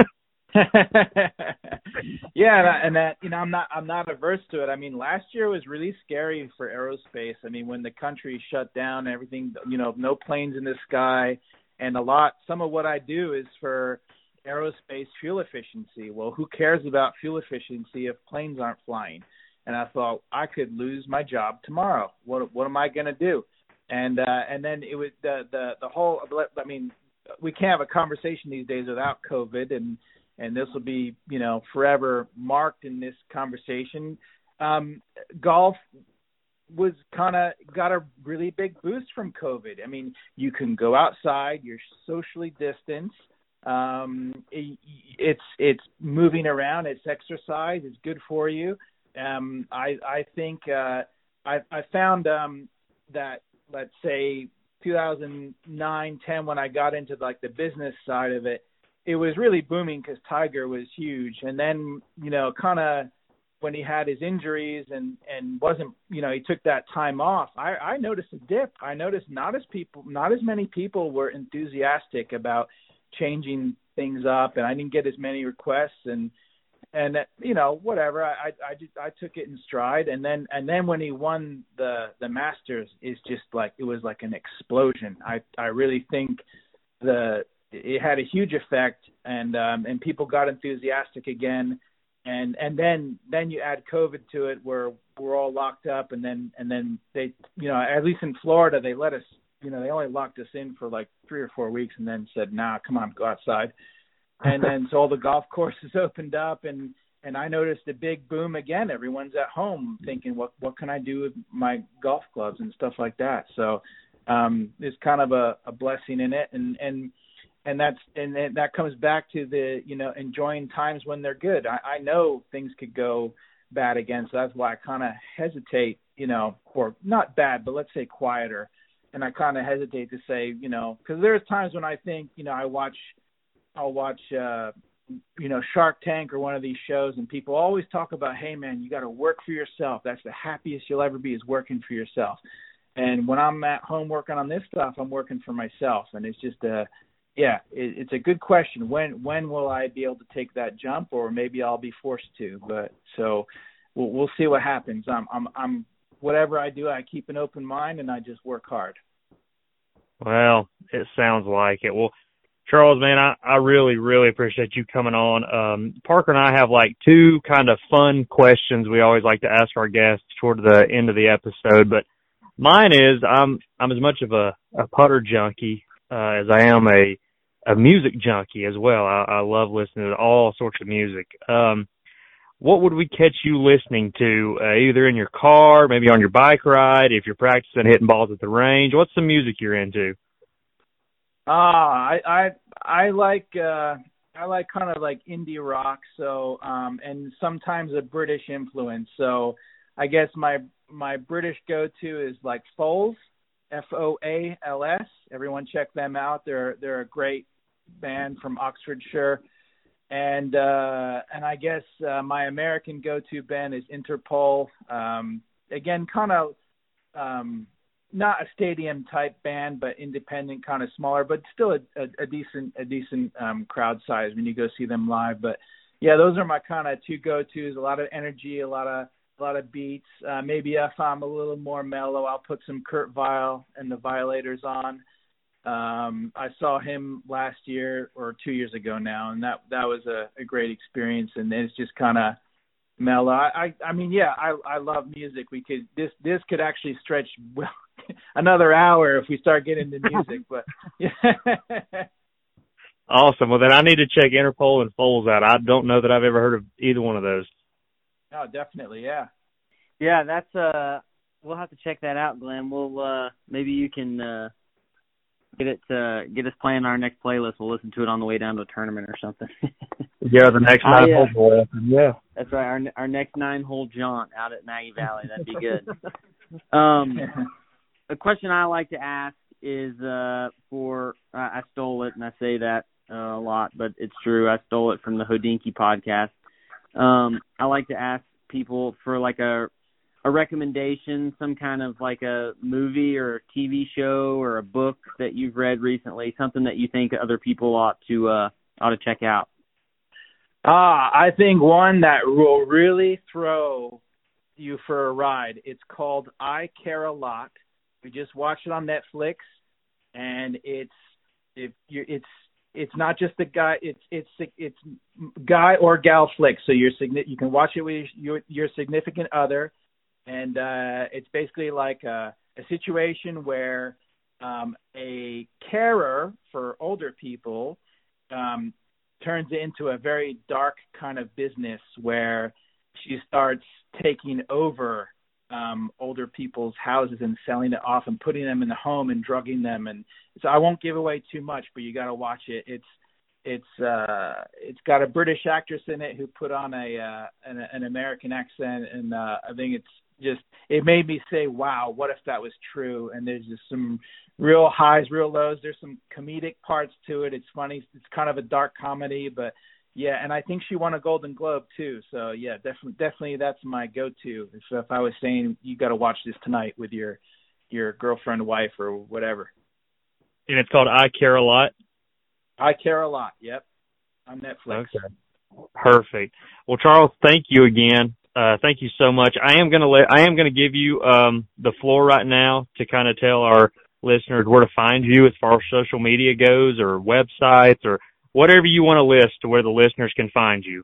Yeah, and that, you know, I'm not I'm not averse to it. I mean, last year was really scary for aerospace. I mean, when the country shut down, everything, you know, no planes in the sky, and a lot. Some of what I do is for aerospace fuel efficiency. Well, who cares about fuel efficiency if planes aren't flying? And I thought I could lose my job tomorrow. What what am I going to do? And uh, and then it was the the the whole. I mean, we can't have a conversation these days without COVID, and and this will be, you know, forever marked in this conversation. Um, golf was kind of got a really big boost from COVID. I mean, you can go outside, you're socially distanced. Um, it, it's it's moving around, it's exercise, it's good for you. Um, I I think uh, I I found um, that, let's say, two thousand nine, ten, when I got into like the business side of it, it was really booming because Tiger was huge. And then, you know, kind of when he had his injuries and, and wasn't, you know, he took that time off, I, I noticed a dip. I noticed not as people, not as many people were enthusiastic about changing things up, and I didn't get as many requests, and, and, you know, whatever. I, I, I, just, I took it in stride. And then, and then when he won the, the Masters, it's just like, it was like an explosion. I, I really think the, it had a huge effect, and, um, and people got enthusiastic again. And, and then, then you add COVID to it, where we're all locked up, and then, and then they, you know, at least in Florida, they let us, you know, they only locked us in for like three or four weeks and then said, nah, come on, go outside. And then so all the golf courses opened up, and, and I noticed a big boom again. Everyone's at home thinking, what what can I do with my golf clubs and stuff like that. So um, there's kind of a, a blessing in it, and and and that's and that comes back to the, you know, enjoying times when they're good. I, I know things could go bad again, so that's why I kind of hesitate, you know, or not bad, but let's say quieter. And I kind of hesitate to say, you know, because there's times when I think, you know, I watch. I'll watch, uh, you know, Shark Tank or one of these shows, and people always talk about, hey, man, you got to work for yourself. That's the happiest you'll ever be, is working for yourself. And when I'm at home working on this stuff, I'm working for myself. And it's just, a, yeah, it, it's a good question. When when will I be able to take that jump, or maybe I'll be forced to? But so we'll, we'll see what happens. I'm, I'm, I'm, whatever I do, I keep an open mind, and I just work hard. Well, it sounds like it. Well, Charles, man, I, I really, really appreciate you coming on. Um, Parker and I have like two kind of fun questions we always like to ask our guests toward the end of the episode. But mine is, I'm I'm as much of a, a putter junkie uh, as I am a a music junkie as well. I, I love listening to all sorts of music. Um, what would we catch you listening to, uh, either in your car, maybe on your bike ride, if you're practicing hitting balls at the range? What's the music you're into? Ah, I I I like uh, I like kind of like indie rock, so um, and sometimes a British influence. So I guess my my British go-to is like Foals, F O A L S. Everyone check them out. They're they're a great band from Oxfordshire. And uh, and I guess uh, my American go-to band is Interpol. Um, again, kind of. Um, Not a stadium type band, but independent, kind of smaller, but still a, a, a decent, a decent um, crowd size when you go see them live. But yeah, those are my kind of two go-tos. A lot of energy, a lot of, a lot of beats. Uh, maybe if I'm a little more mellow, I'll put some Kurt Vile and the Violators on. Um, I saw him last year or two years ago now, and that that was a, a great experience. And it's just kind of mellow. I, I, I mean, yeah, I, I love music. We could this this could actually stretch well. Another hour if we start getting into music, but yeah. Awesome. Well, then I need to check Interpol and Foals out. I don't know that I've ever heard of either one of those. Oh, definitely, yeah. Yeah, that's uh we'll have to check that out, Glenn. We'll uh maybe you can uh get it to get us playing our next playlist. We'll listen to it on the way down to a tournament or something. Yeah, the next nine uh, holes. Yeah, that's right. Our our next nine hole jaunt out at Maggie Valley. That'd be good. um, a question I like to ask is uh, for uh, I stole it, and I say that uh, a lot, but it's true. I stole it from the Hodinky podcast. Um, I like to ask people for like a a recommendation, some kind of like a movie or a T V show or a book that you've read recently, something that you think other people ought to uh, ought to check out. Ah, I think one that will really throw you for a ride. It's called I Care a Lot. We just watched it on Netflix, and it's if you it's it's not just a guy. It's it's it's guy or gal flick. So you're you can watch it with your your significant other. And uh, it's basically like a, a situation where um, a carer for older people um, turns into a very dark kind of business where she starts taking over um, older people's houses and selling it off and putting them in the home and drugging them. And so I won't give away too much, but you got to watch it. It's it's uh, it's got a British actress in it who put on a uh, an, an American accent, and uh, I think it's just it made me say, wow, what if that was true? And there's just some real highs, real lows. There's some comedic parts to it. It's funny. It's kind of a dark comedy, but yeah. And I think she won a Golden Globe too. So yeah, definitely, definitely that's my go-to. If, if I was saying you got to watch this tonight with your your girlfriend, wife, or whatever. And it's called I Care a Lot. I Care a Lot. Yep, on Netflix. Okay. Perfect. Well, Charles, thank you again. Uh, thank you so much. I am going to let, I am going to give you, um, the floor right now to kind of tell our listeners where to find you as far as social media goes or websites or whatever you want to list to where the listeners can find you.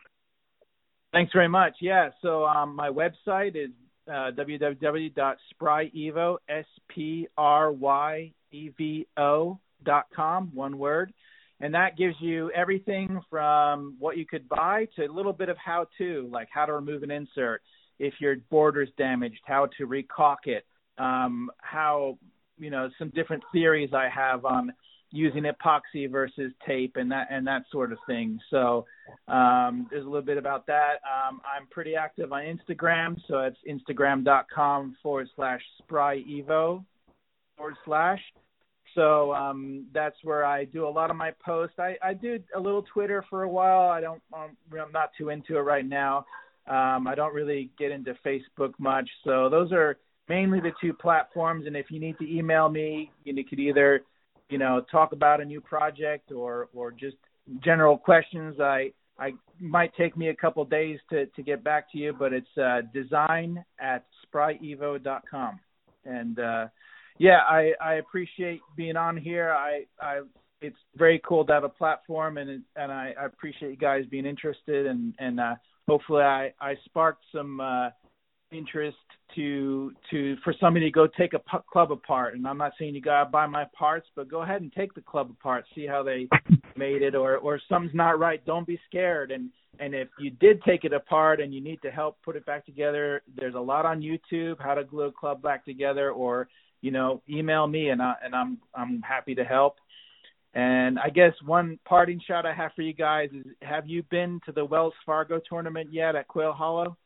Thanks very much. Yeah. So, um, my website is, uh, w w w dot spry evo, S P R Y E V O dot com, one word. And that gives you everything from what you could buy to a little bit of how-to, like how to remove an insert, if your border's damaged, how to recaulk it, um, how, you know, some different theories I have on using epoxy versus tape and that and that sort of thing. So um, there's a little bit about that. Um, I'm pretty active on Instagram, so it's instagram.com forward slash spryevo forward slash. So um, that's where I do a lot of my posts. I, I did a little Twitter for a while. I don't, um, I'm not too into it right now. Um, I don't really get into Facebook much. So those are mainly the two platforms. And if you need to email me, you could either, you know, talk about a new project or, or just general questions. I, I might take me a couple of days to, to get back to you, but it's uh, design at spryevo dot com. And, uh, Yeah, I, I appreciate being on here. I, I it's very cool to have a platform, and and I, I appreciate you guys being interested, and and uh, hopefully I, I sparked some uh, interest to to for somebody to go take a p- club apart. And I'm not saying you gotta buy my parts, but go ahead and take the club apart, see how they made it, or or something's not right. Don't be scared. And and if you did take it apart and you need to help put it back together, there's a lot on YouTube how to glue a club back together, or you know, email me and I and I'm I'm happy to help. And I guess one parting shot I have for you guys is: have you been to the Wells Fargo tournament yet at Quail Hollow?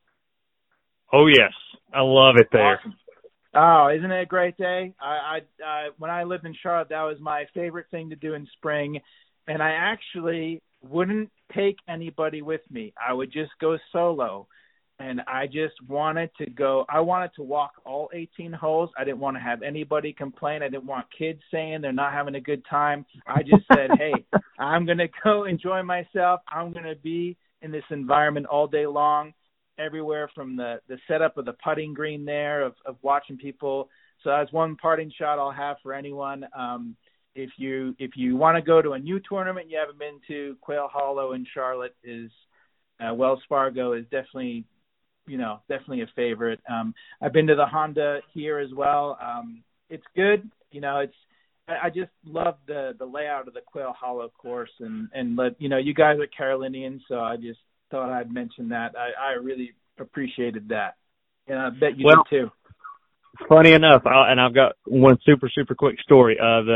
Oh yes, I love it there. Awesome. Oh, isn't it a great day? I, I, I when I lived in Charlotte, that was my favorite thing to do in spring, and I actually wouldn't take anybody with me. I would just go solo. And I just wanted to go, I wanted to walk all eighteen holes. I didn't want to have anybody complain. I didn't want kids saying they're not having a good time. I just said, hey, I'm going to go enjoy myself. I'm going to be in this environment all day long, everywhere from the, the setup of the putting green there, of, of watching people. So that's one parting shot I'll have for anyone. Um, if you if you want to go to a new tournament you haven't been to, Quail Hollow in Charlotte is, uh, Wells Fargo is definitely, you know, definitely a favorite. Um, I've been to the Honda here as well. Um, it's good. You know, it's, I, I just love the, the layout of the Quail Hollow course, and, and let, you know, you guys are Carolinians, so I just thought I'd mention that. I, I really appreciated that. And I bet you well, did too. Funny enough, I'll, and I've got one super, super quick story. Uh, the,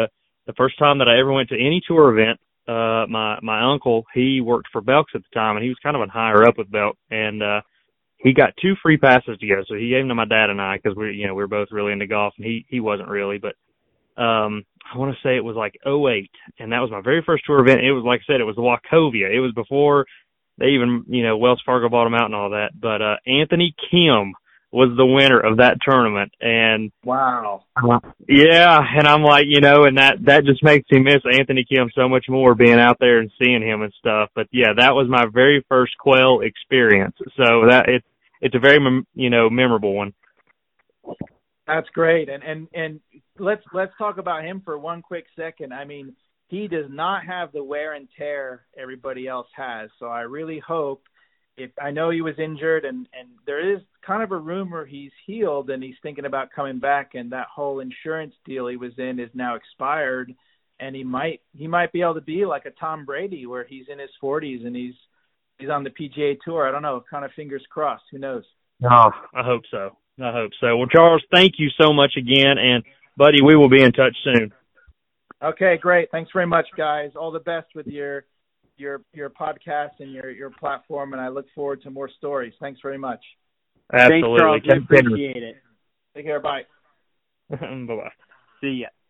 the first time that I ever went to any tour event, uh, my, my uncle, he worked for Belks at the time, and he was kind of a higher up with Belk, and, uh, he got two free passes to go. So he gave them to my dad and I, cause we, you know, we were both really into golf, and he, he wasn't really, but, um, I want to say it was like oh eight, and that was my very first tour event. It was, like I said, it was the Wachovia. It was before they even, you know, Wells Fargo bought them out and all that. But, uh, Anthony Kim was the winner of that tournament. And wow. Uh, yeah. And I'm like, you know, and that, that just makes me miss Anthony Kim so much more, being out there and seeing him and stuff. But yeah, that was my very first quail experience. So that it's, it's a very, you know, memorable one. That's great. And, and, and let's, let's talk about him for one quick second. I mean, he does not have the wear and tear everybody else has. So I really hope, if I know he was injured, and, and there is kind of a rumor he's healed and he's thinking about coming back, and that whole insurance deal he was in is now expired, and he might, he might be able to be like a Tom Brady, where he's in his forties and he's, he's on the P G A Tour. I don't know, kind of fingers crossed. Who knows? Oh, I hope so. I hope so. Well, Charles, thank you so much again, and buddy, we will be in touch soon. Okay, great. Thanks very much, guys. All the best with your your your podcast and your, your platform, and I look forward to more stories. Thanks very much. Absolutely. Thanks, Charles. We appreciate it. Take care. Bye. Bye-bye. See ya.